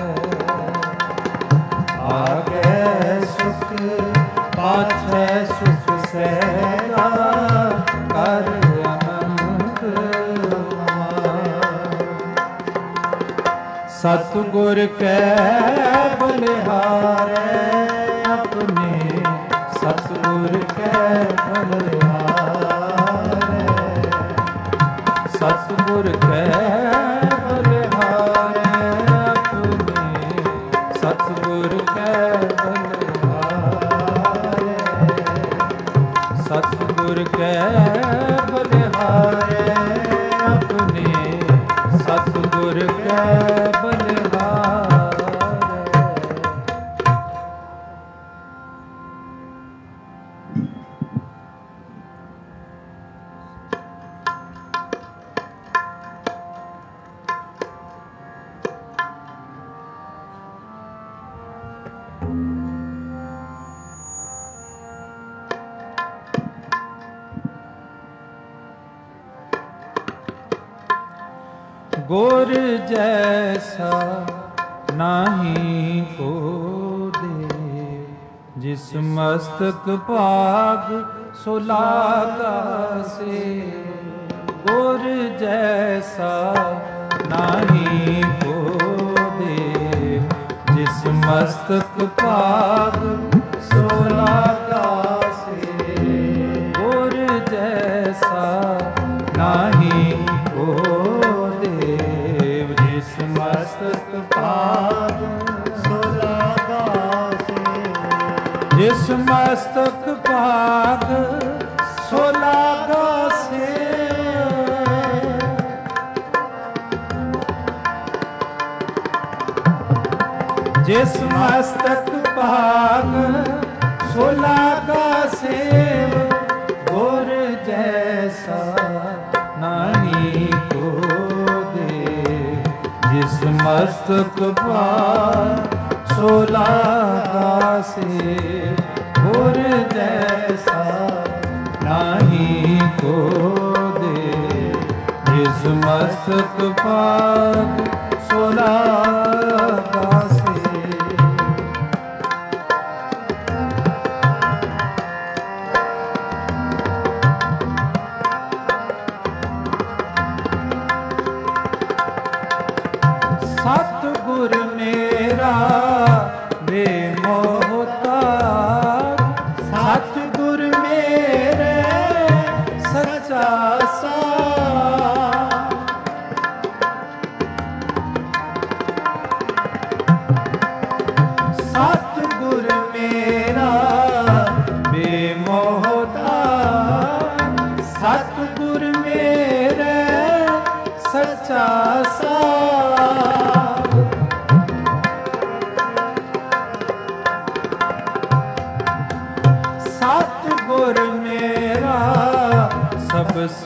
ਆਗੈ ਸੁਖ ਪਾਛੈ ਸੁਖ ਸਹਿਜਾ ਕਰ ਆਨੰਦ ਸਤਿਗੁਰ ਕੈ ਬਲਿਹਾਰੈ ਆਪਣੇ ਸਤਿਗੁਰ ਕੈ ਬਲਿਹਾਰੈ ਸਤਿਗੁਰ ਕੈ ਬਲਿਹਾਰੈ ਆਪਣੇ ਸਤਿਗੁਰ ਕੈ ਬਲਿਹਾਰੈ ਸਤਿਗੁਰ ਕੈ ਬਲਿਹਾਰੈ ਆਪਣੇ ਸਤਿਗੁਰ ਕੈ ਬਲਿਹਾਰੈ ਗੁਰ ਜੈਸਾ ਨਾਹੀ ਕੋ ਦੇ ਜਿਸ ਮਸਤਕ ਭਾਗ ਸੋ ਲਾਗਾ ਸੇ ਗੁਰ ਜੈਸਾ ਨਾਹੀ ਕੋ ਦੇ ਜਿਸ ਮਸਤਕ ਭਾਗ ਸੋ ਲਾਗਾ ਸੇ ਗੁਰ ਜੈਸਾ ਨਾਹੀ ਕੋ ਜਿਸ ਮਸਤਕ ਭਾਗ ਸੋ ਲਾਗਾ ਸੇ ਜਿਸ ਮਸਤਕ ਭਾਗ ਸੋ ਲਾਗਾ ਸੇ ਜਿਸ ਮਸਤਕ ਭਾਗ ਸੋ ਲਾਗਾ ਸੇਵ ਗੁਰ ਜੈਸਾ ਨਾਹੀ ਕੋ ਦੇ ਜਿਸ ਮਸਤਕ ਭਾਗ ਸੋ ਲਾਗਾ ਸੇ ਗੁਰ ਜੈਸਾ ਨਾਹੀ ਕੋ ਦੇ ਜਿਸ ਮਸਤਕ ਭਾਗ ਸੋ ਲਾਗਾ ਸੇ ਸਤਿਗੁਰ ਮੇਰਾ ਬੇਮੋਹਤਾਜ ਸਤਿਗੁਰ ਮੇਰੇ ਸੱਚਾ ਸਾਧ ਸਤਿਗੁਰ ਮੇਰਾ ਬੇਮੋਹਤਾਜ ਸਤਿਗੁਰ ਮੇਰੇ ਸੱਚਾ ਸਾਧ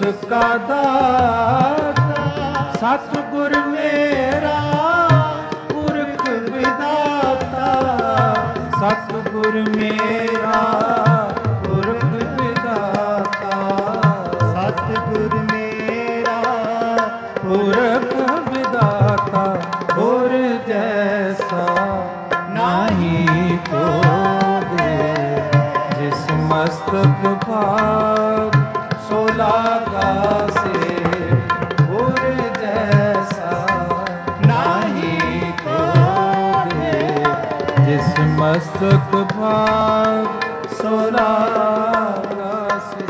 का दाता सतगुर मेरा पुरख विदाता सतगुर मेरा पुरख विदाता सतगुर मेरा पुरख विदाता और जैसा नाही को दे जिस मस्तक भाग सो लागा से और जैसा नाही को दे जिस मस्तक भाग सो लागा से।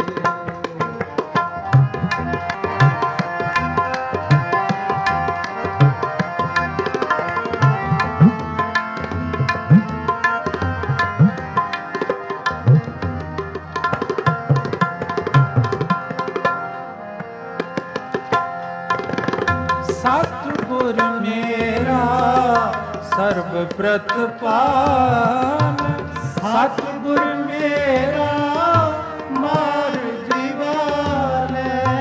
सतगुर मेरा सर्व प्रतिपाल सतगुर मेरा मार जीवाल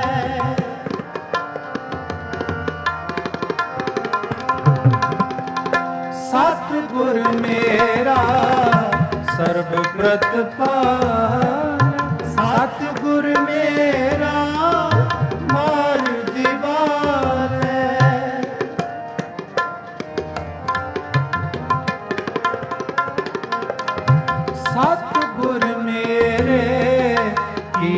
सतगुर मेरा सर्व प्रतिपाल सतगुर मेरा मार जीवाल सतगुर मेरे की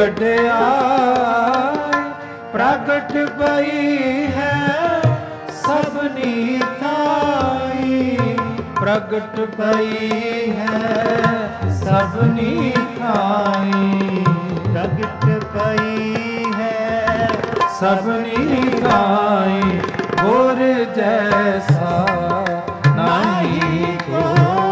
वड्याई प्रगट भई है सबनी थाई प्रगट भई है सबनी थाई प्रगट भई है सबनी थाई गुर जैसा नहीं को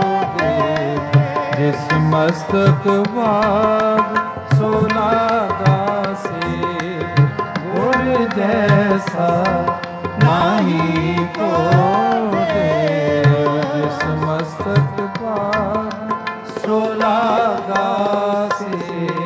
जिस मस्तक भाग सो लागा से गुर जैसा नाही को दे जिस मस्तक भाग सो लागा से।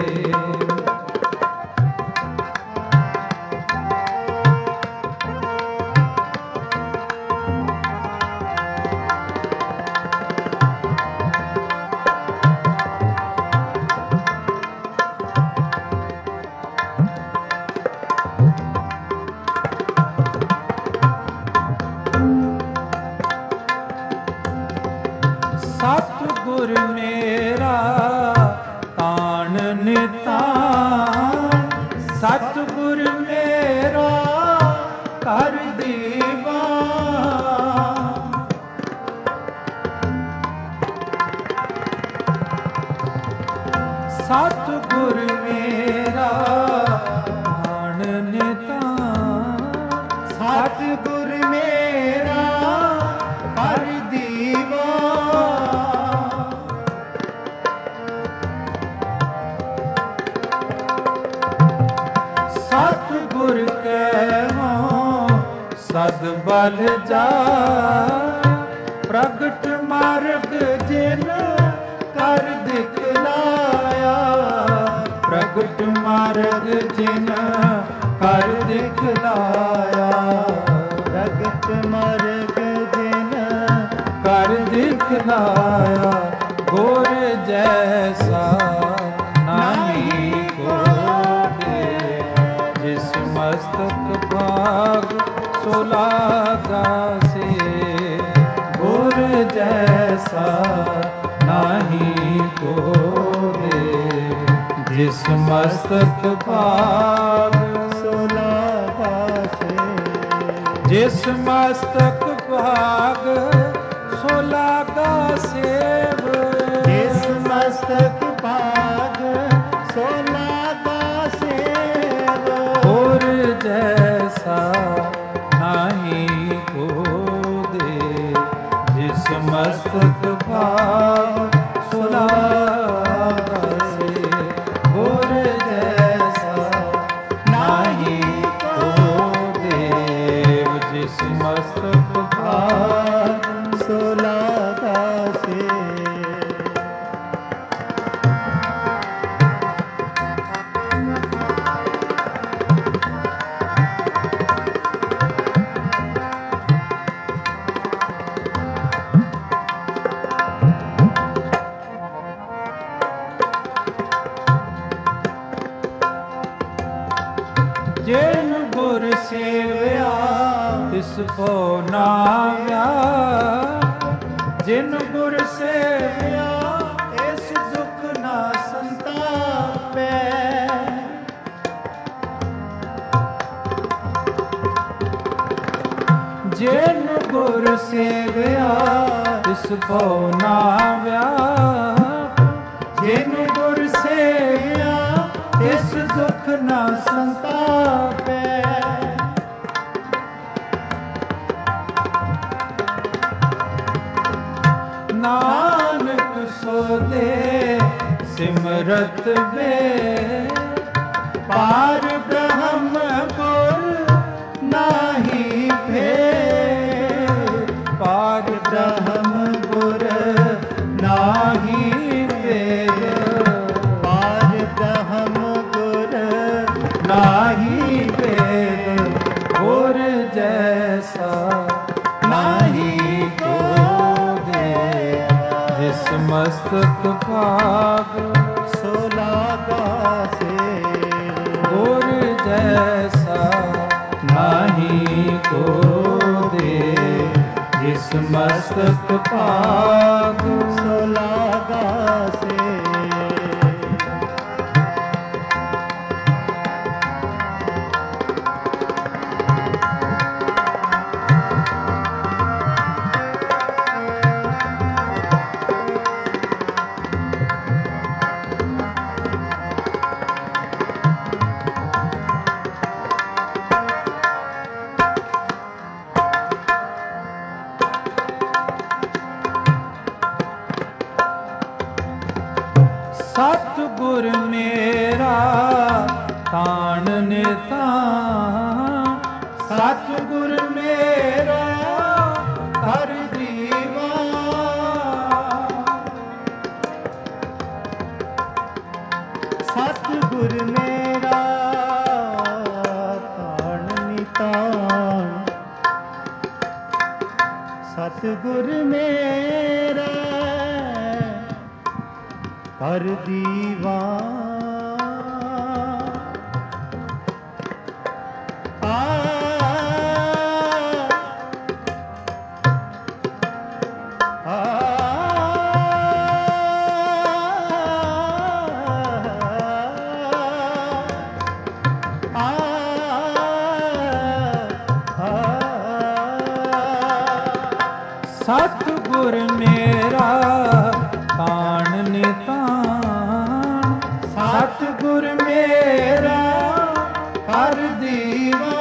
सतगुर मेरा तान नितान सतगुर मेरा कर दीवान सतगुर मेरा तान नितान सतगुर मेरा कर सतगुर कहूं सद बल जाय प्रगट मार्ग जिन कर दिखलाया प्रगट मार्ग जिन कर दिखलाया प्रगट मार्ग जिन कर दिखलाया गुर जैसा नाही को दे जिस मस्तक भाग सो लागा से गुर जैसा नाही को दे जिस मस्तक भाग सो लागा से जिस मस्तक भाग सो लागा सेव जिस मस्तक भाग सो लागा सेव और जैसा नाही को दे जिस मस्तक भाग सो लागा से और जैसा नाही को दे जिस मस्तक भाग सो लागा से। ਕੋ ਨਾਵਿਆ ਜਿਨ ਗੁਰ ਸੇਵਿਆ ਇਸ ਦੁਖ ਨਾ ਸੰਤਾਪੈ। ਜਿਨ ਗੁਰ ਸੇਵਿਆ ਤਿਸ ਕੋ ਨਾਵਿਆ ਜਿਨ ਗੁਰ ਸੇਵਿਆ ਇਸ ਦੁਖ ਨਾ ਸੰਤਾਪੈ। ਨਾਨਕ ਸੋ ਦੇ ਸਿਮਰਤ ਵੇ ਪਾਰ ਬ੍ਰਹਮ ਗੁਰ ਨਾਹੀ ਭੇਦ। ਪਾਰ ਬ੍ਰਹਮ ਗੁਰ ਨਾਹੀ ਭੇਦ। ਪਾਰ ਬ੍ਰਹਮ ਗੁਰ ਨਾਹੀ ਭੇਦ। ਗੁਰ ਜੈਸਾ ਨਾਹੀ ਕੋ ਦੇ। ਜਿਸ ਮਸਤਕ ਭਾਗ ਸੋ ਲਾਗਾ ਸੇ। ਗੁਰ ਜੈਸਾ ਨਾਹੀ ਕੋ ਦੇ। ਜਿਸ ਮਸਤਕ ਭਾਗ ਸੋ ਲਾਗਾ ਸੇ। ਸਤਿਗੁਰ ਮੇਰਾ ਤਾਣ ਨਿਤਾਣ। ਸਤਿਗੁਰ ਮੇਰਾ ਹਰ ਦੀਵਾ। ਸਤਿਗੁਰ ਮੇਰਾ ਤਾਣ ਨਿਤਾਣ। ਸਤਿਗੁਰ ਮੇਰਾ ਹਰ ਦੀਵਾ। ਆ ਸਤਿਗੁਰ ਮੇਰਾ ਤਾਣ ਨਿਤਾਣ। ਸਤਿਗੁਰ ਮੇਰਾ ਹਰ ਦੀਵਾ।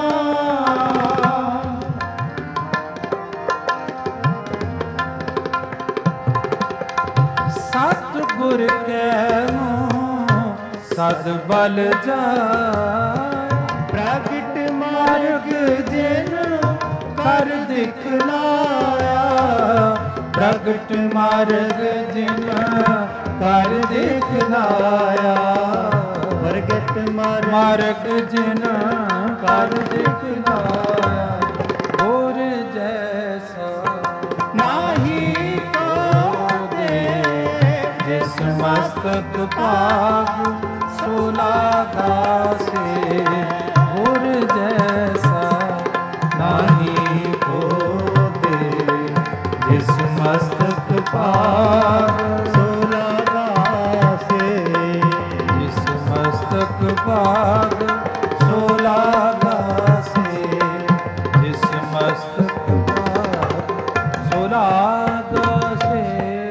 ਸਤਿਗੁਰ ਕੈਨੋ ਸਦ ਬਲ ਜਾਇ। ਪ੍ਰਗਟ ਮਾਰਗ ਜਿਨ ਕਰ ਦਿਖਲਾਇਆ। ਪ੍ਰਗਟ ਮਾਰਗ ਜਿਨ ਕਰ ਦਿਖਲਾਇਆ। ਪ੍ਰਗਟ ਮਾਰਗ ਮਾਰਗ ਜਿਨ ਕਰ ਦਿਖਲਾਇਆ। ਗੁਰ ਜੈਸਾ ਨਾਹੀ ਕੋ ਦੇ। ਜਿਸ ਮਸਤਕ ਭਾਗ ਸੋ ਲਾਗਾ ਸੇ। ਗੁਰ ਜੈਸਾ ਨਾਹੀ ਕੋ ਦੇ। ਜਿਸ ਮਸਤਕ ਭਾਗ ਸੋ ਲਾਗਾ ਸੇ। ਜਿਸ ਮਸਤਕ ਭਾਗ ਸੋ ਲਾਗਾ ਸੇ। ਜਿਸ ਮਸਤਕ ਭਾਗ ਸੋ ਲਾਗਾ ਸੇ।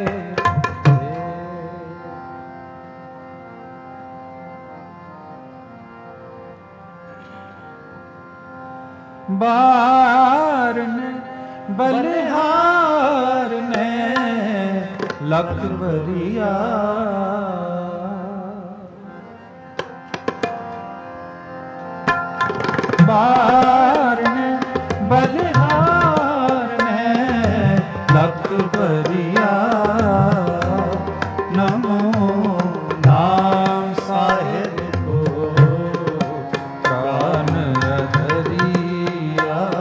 ਬਾਰਨ ਬਲਿਹਾਰ ਨੇ ਲਖ ਬਰੀਆ। ਬਾਰਨ ਬਲਿਹਾਰ ਨੇ ਲਖ ਬਰੀਆ। ਨਮੋ ਨਾਮ ਸਾਹਿਬ ਕੋ ਪ੍ਰਾਨ ਅਧਰੀਆ।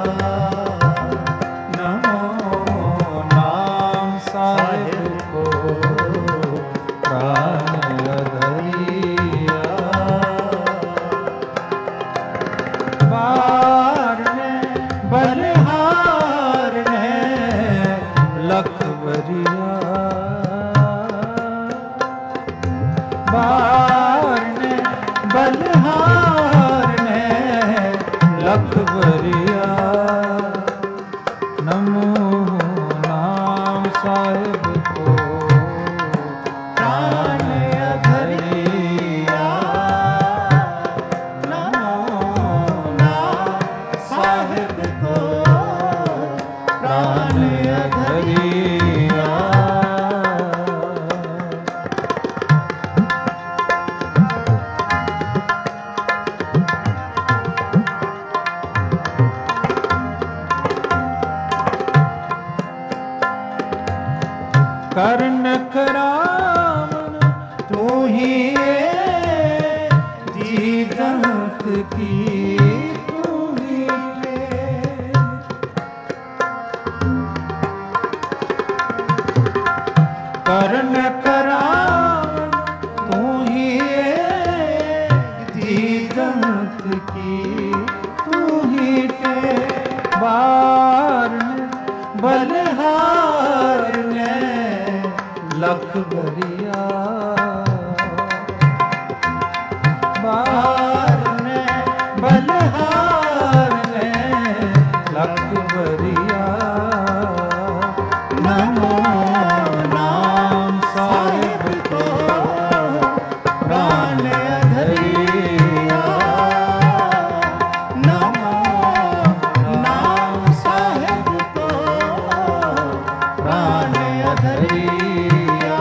ਨਮੋ ਨਾਮ ਸਾਹਿਬ ਕੋ ਪ੍ਰਾਨ ਅਧਰੀਆ। ਬਾਰਨ ਬਲਿਹਾਰ प्राण अधरिया। कर्ण करावन तू ही जीवंत की तू ही कर्ण करावन तू ही जीवंत की तू ही टे बार बलहार ने लख भरिया। बार ने बलहार ने लख भरिया। नमो नाम साहिब को प्राण अधरिया। नमो नाम साहिब को प्राण अधरिया।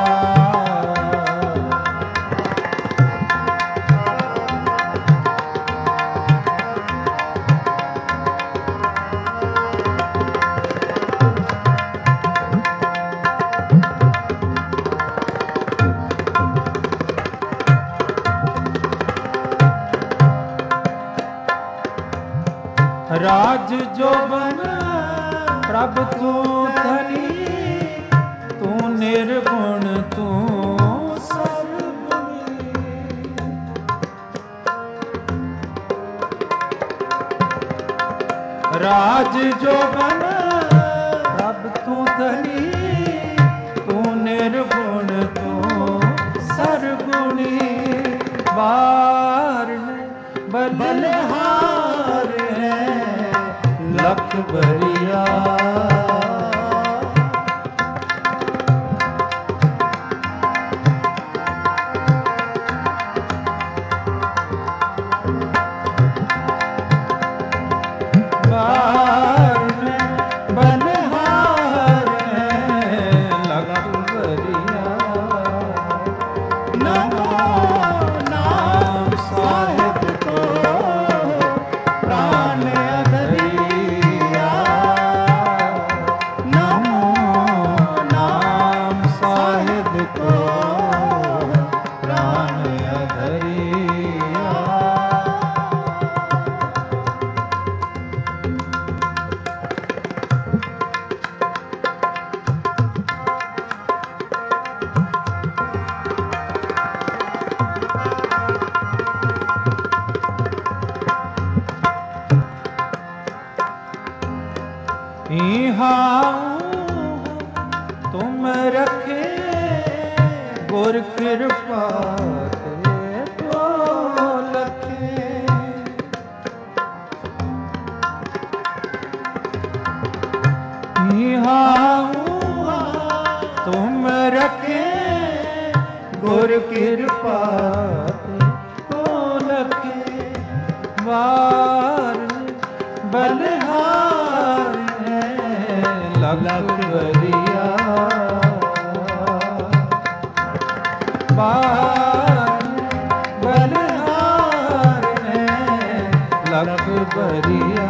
राज जो बन प्रभ तू धनी, तू निर्गुण तू सर्वगुणी। राज जो बन प्रभ तू धनी, तू निर्गुण तू सर्वगुणी। बार बलहार लख भरिया। बार में बलहार लख भरिया। नमो नाम साहिब को प्राण अधरिया। नमो नाम साहिब को प्राण अधरिया। तुम रखे गुर कृपा तो लखे। तुम रखे गुर कृपा तो लखे। बार बलहार लख भरिया। बार बलहार लख भरिया।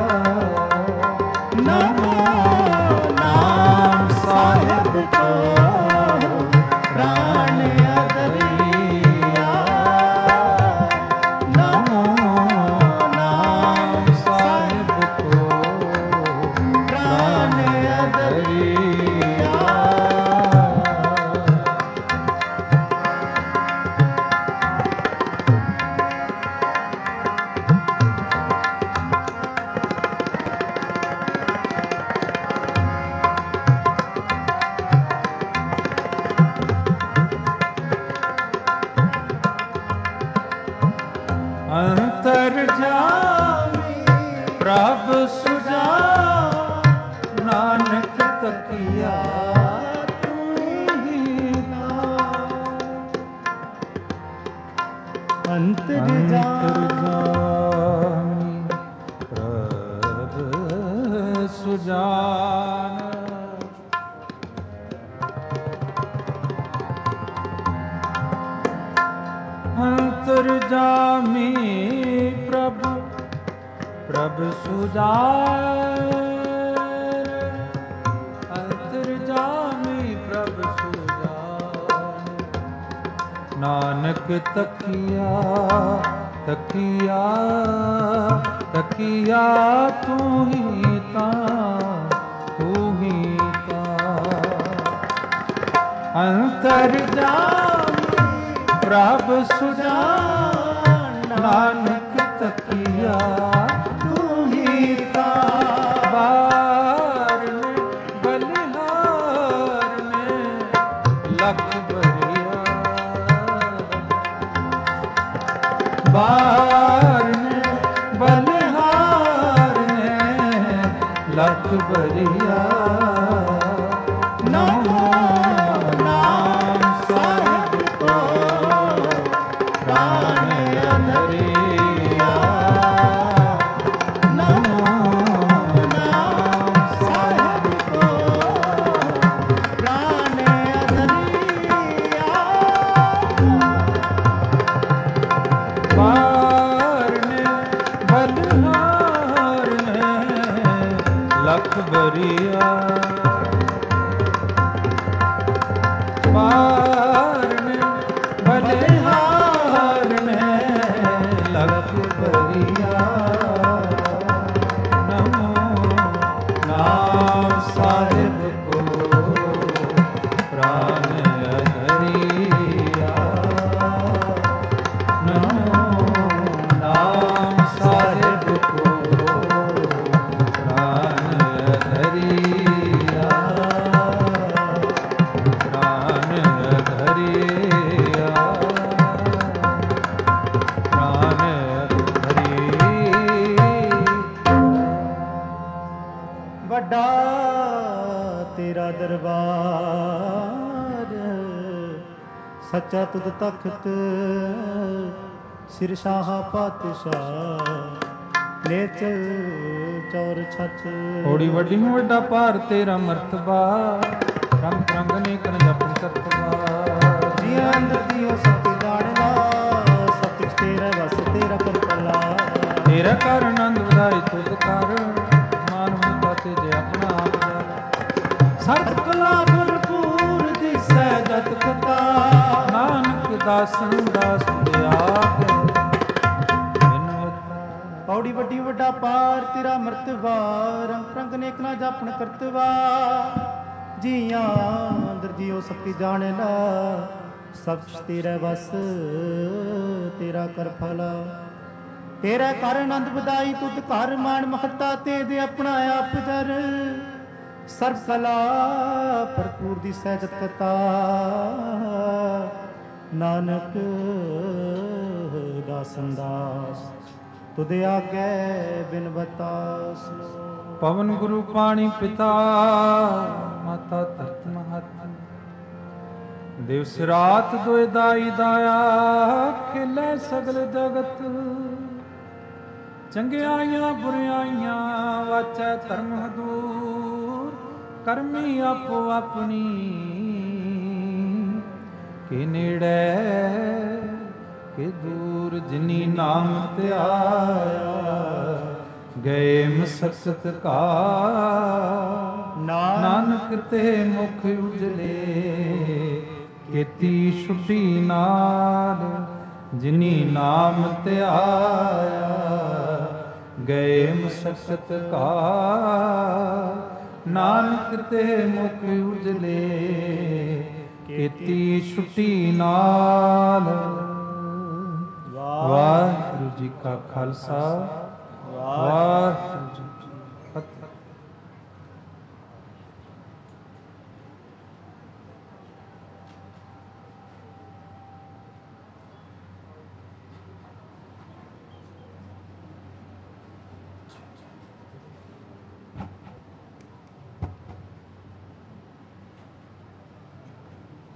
नमो नाम साहिब को प्राण अधरिया। नमो नाम साहिब को प्राण अधरिया। अंतर्जामी प्रभु सुजा, नानक तकिया तू ही नाम। अंतर्जामी प्रभु सुजा, ਜਾਨ। ਅੰਤਰਜਾਮੀ ਪ੍ਰਭ ਪ੍ਰਭ ਸੁਜਾਨ। ਅੰਤਰਜਾਮੀ ਪ੍ਰਭ ਸੁਜਾਨ। ਨਾਨਕ ਤਕੀਆ ਤਕੀਆ ਤਕੀਆ ਤੂੰ ਹੀ ਤਾਂ ਤੂੰ ਹੀ ਤਾਂ। ਅੰਤਰਜਾਮੀ ਪ੍ਰਭ ਸੁਜਾਨ। ਨਾਨਕ ਤਕੀਆ ਤੂੰ ਹੀ ਤਾਂ। ਬਾਰ ਨੇ ਬਲਿਹਾਰ ਨੇ ਲਖ ਬਰਿਆ। ਬਾਰ ਨੇ ਬਲਿਹਾਰ ਨੇ ਲਖ ਬਰਿਆ। ਨਮੋ ਨਾਮ ਸਾਹਿਬ ਕੋ ਪ੍ਰਾਨ ਅਧਰਿਆ। ਨਮੋ ਨਾਮ ਸਾਹਿਬ ਕੋ ਪ੍ਰਾਨ ਅਧਰਿਆ। ਬਾਰ ਨੇ ਬਲਿਹਾਰ ਨੇ ਲਖ ਬਰਿਆ। ਬਾਰ ਨੇ ਬਲਿਹਾਰ ਨੇ ਲਖ ਬਰਿਆ। ਨਮੋ ਨਾਮ ਸਾਹਿਬ ਕੋ ਪ੍ਰਾਨ ਅਧਰਿਆ। ਨਮੋ ਨਾਮ ਸਾਹਿਬ ਕੋ ਪ੍ਰਾਨ ਅਧਰਿਆ। ਪ੍ਰਾਨ ਅਧਰਿਆ। ਪ੍ਰਾਨ ਅਧਰਿਆ। ਵੱਡਾ ਤੇਰਾ ਦਰਬਾਰ, ਸੱਚਾ ਤੁਧ ਤਖਤ, ਸਿਰ ਸ਼ਾਹ ਪਾਤਸ਼ਾਹ, ਲੈ ਚਲ ਚੌਰ ਛੱਛ। ਥੋੜੀ ਵੱਡੀ ਨੂੰ ਵੱਡਾ ਭਾਰ ਤੇਰਾ ਮਰਤਬਾ, ਰੰਗ ਰੰਗ ਨੇ ਕਨ ਜਪਨ ਕਰਤਬਾ। ਜੀ ਅੰਦਰ ਦਿਓ ਸਤਿ ਜਾਣਨਾ, ਸਤਿ ਤੇਰਾ ਵਸ ਤੇਰਾ ਕਰਪਲਾ। ਤੇਰਾ ਕਰ ਆਨੰਦ ਵਧਾਈ ਤੁਧ ਕਰ, ਮਾਨ ਮਤਾ ਤੇ ਜੇ ਆਪਣਾ ਆਪ ਜਾ। ਸਰਬ ਕਲਾ ਭਰਪੂਰ ਦਿਸੈ ਜਤ ਕਤਾ, ਨਾਨਕ ਦਾਸਨ ਦਾਸ ਦਿਆਗ। ਪੌੜੀ ਵੱਡੀ ਵੱਡਾ ਪਾਰ ਤੇਰਾ ਮਰਤਬਾ, ਰੰਗ ਰੰਗ ਨੇਕ ਨਾ ਜਾਪਣ ਕਰਤਵਾ। ਜੀਆਂ ਅੰਦਰ ਜੀਓ ਸਭ ਕੀ ਜਾਣਨਾ, ਸਭ ਤੇਰਾ ਵਸ ਤੇਰਾ ਕਰ ਫਲਾ। ਤੇਰਾ ਕਰ ਆਨੰਦ ਵਧਾਈ ਤੁਧ ਘਰ, ਮਾਣ ਮਹੱਤਾ ਤੇ ਦੇ ਆਪਣਾ ਆਪ ਜਰ। ਸਰਬ ਕਲਾ ਭਰਪੂਰ ਦੀ ਸਹਿਜਤ ਕਤਾ, ਨਾਨਕ ਦਾਸਨ ਦਾਸ ਤੁਧ ਆਗੇ ਬਿਨ ਬਤਾਸ। ਪਵਨ ਗੁਰੂ ਪਾਣੀ ਪਿਤਾ, ਮਾਤਾ ਧਰਤ ਮਹਤ। ਦਿਵਸ ਰਾਤ ਦੋਇ ਦਾਈ ਦਾਇਆ, ਖੇਲੇ ਸਗਲ ਜਗਤ। ਚੰਗਿਆਈਆਂ ਬੁਰਿਆਈਆਂ ਵਾਚੈ ਧਰਮ ਹਦੂਰ, ਕਰਮੀ ਆਪੋ ਆਪਣੀ ਕਿ ਨੇੜੇ ਕਿ ਦੂਰ। ਜਿਨੀ ਨਾਮ ਧਿਆਇਆ, ਗਏ ਮਸਕਤ ਕਾ। ਨਾਨਕ ਤੇ ਮੁਖ ਉਜਲੇ, ਕੀਤੀ ਸ਼ੁਭੀ ਨਾਲ। ਜਿਨੀ ਨਾਮ ਧਿਆਇਆ, ਗਏ ਮਸਕਤ ਕਾ। ਨਾਨਕ ਤੇ ਮੁਖ ਉਜਲੇ, ਕੀਤੀ ਛੁੱਟੀ ਨਾਲ। ਵਾਹਿਗੁਰੂ ਜੀ ਕਾ ਖਾਲਸਾ, ਵਾਹਿਗੁਰੂ ਜੀ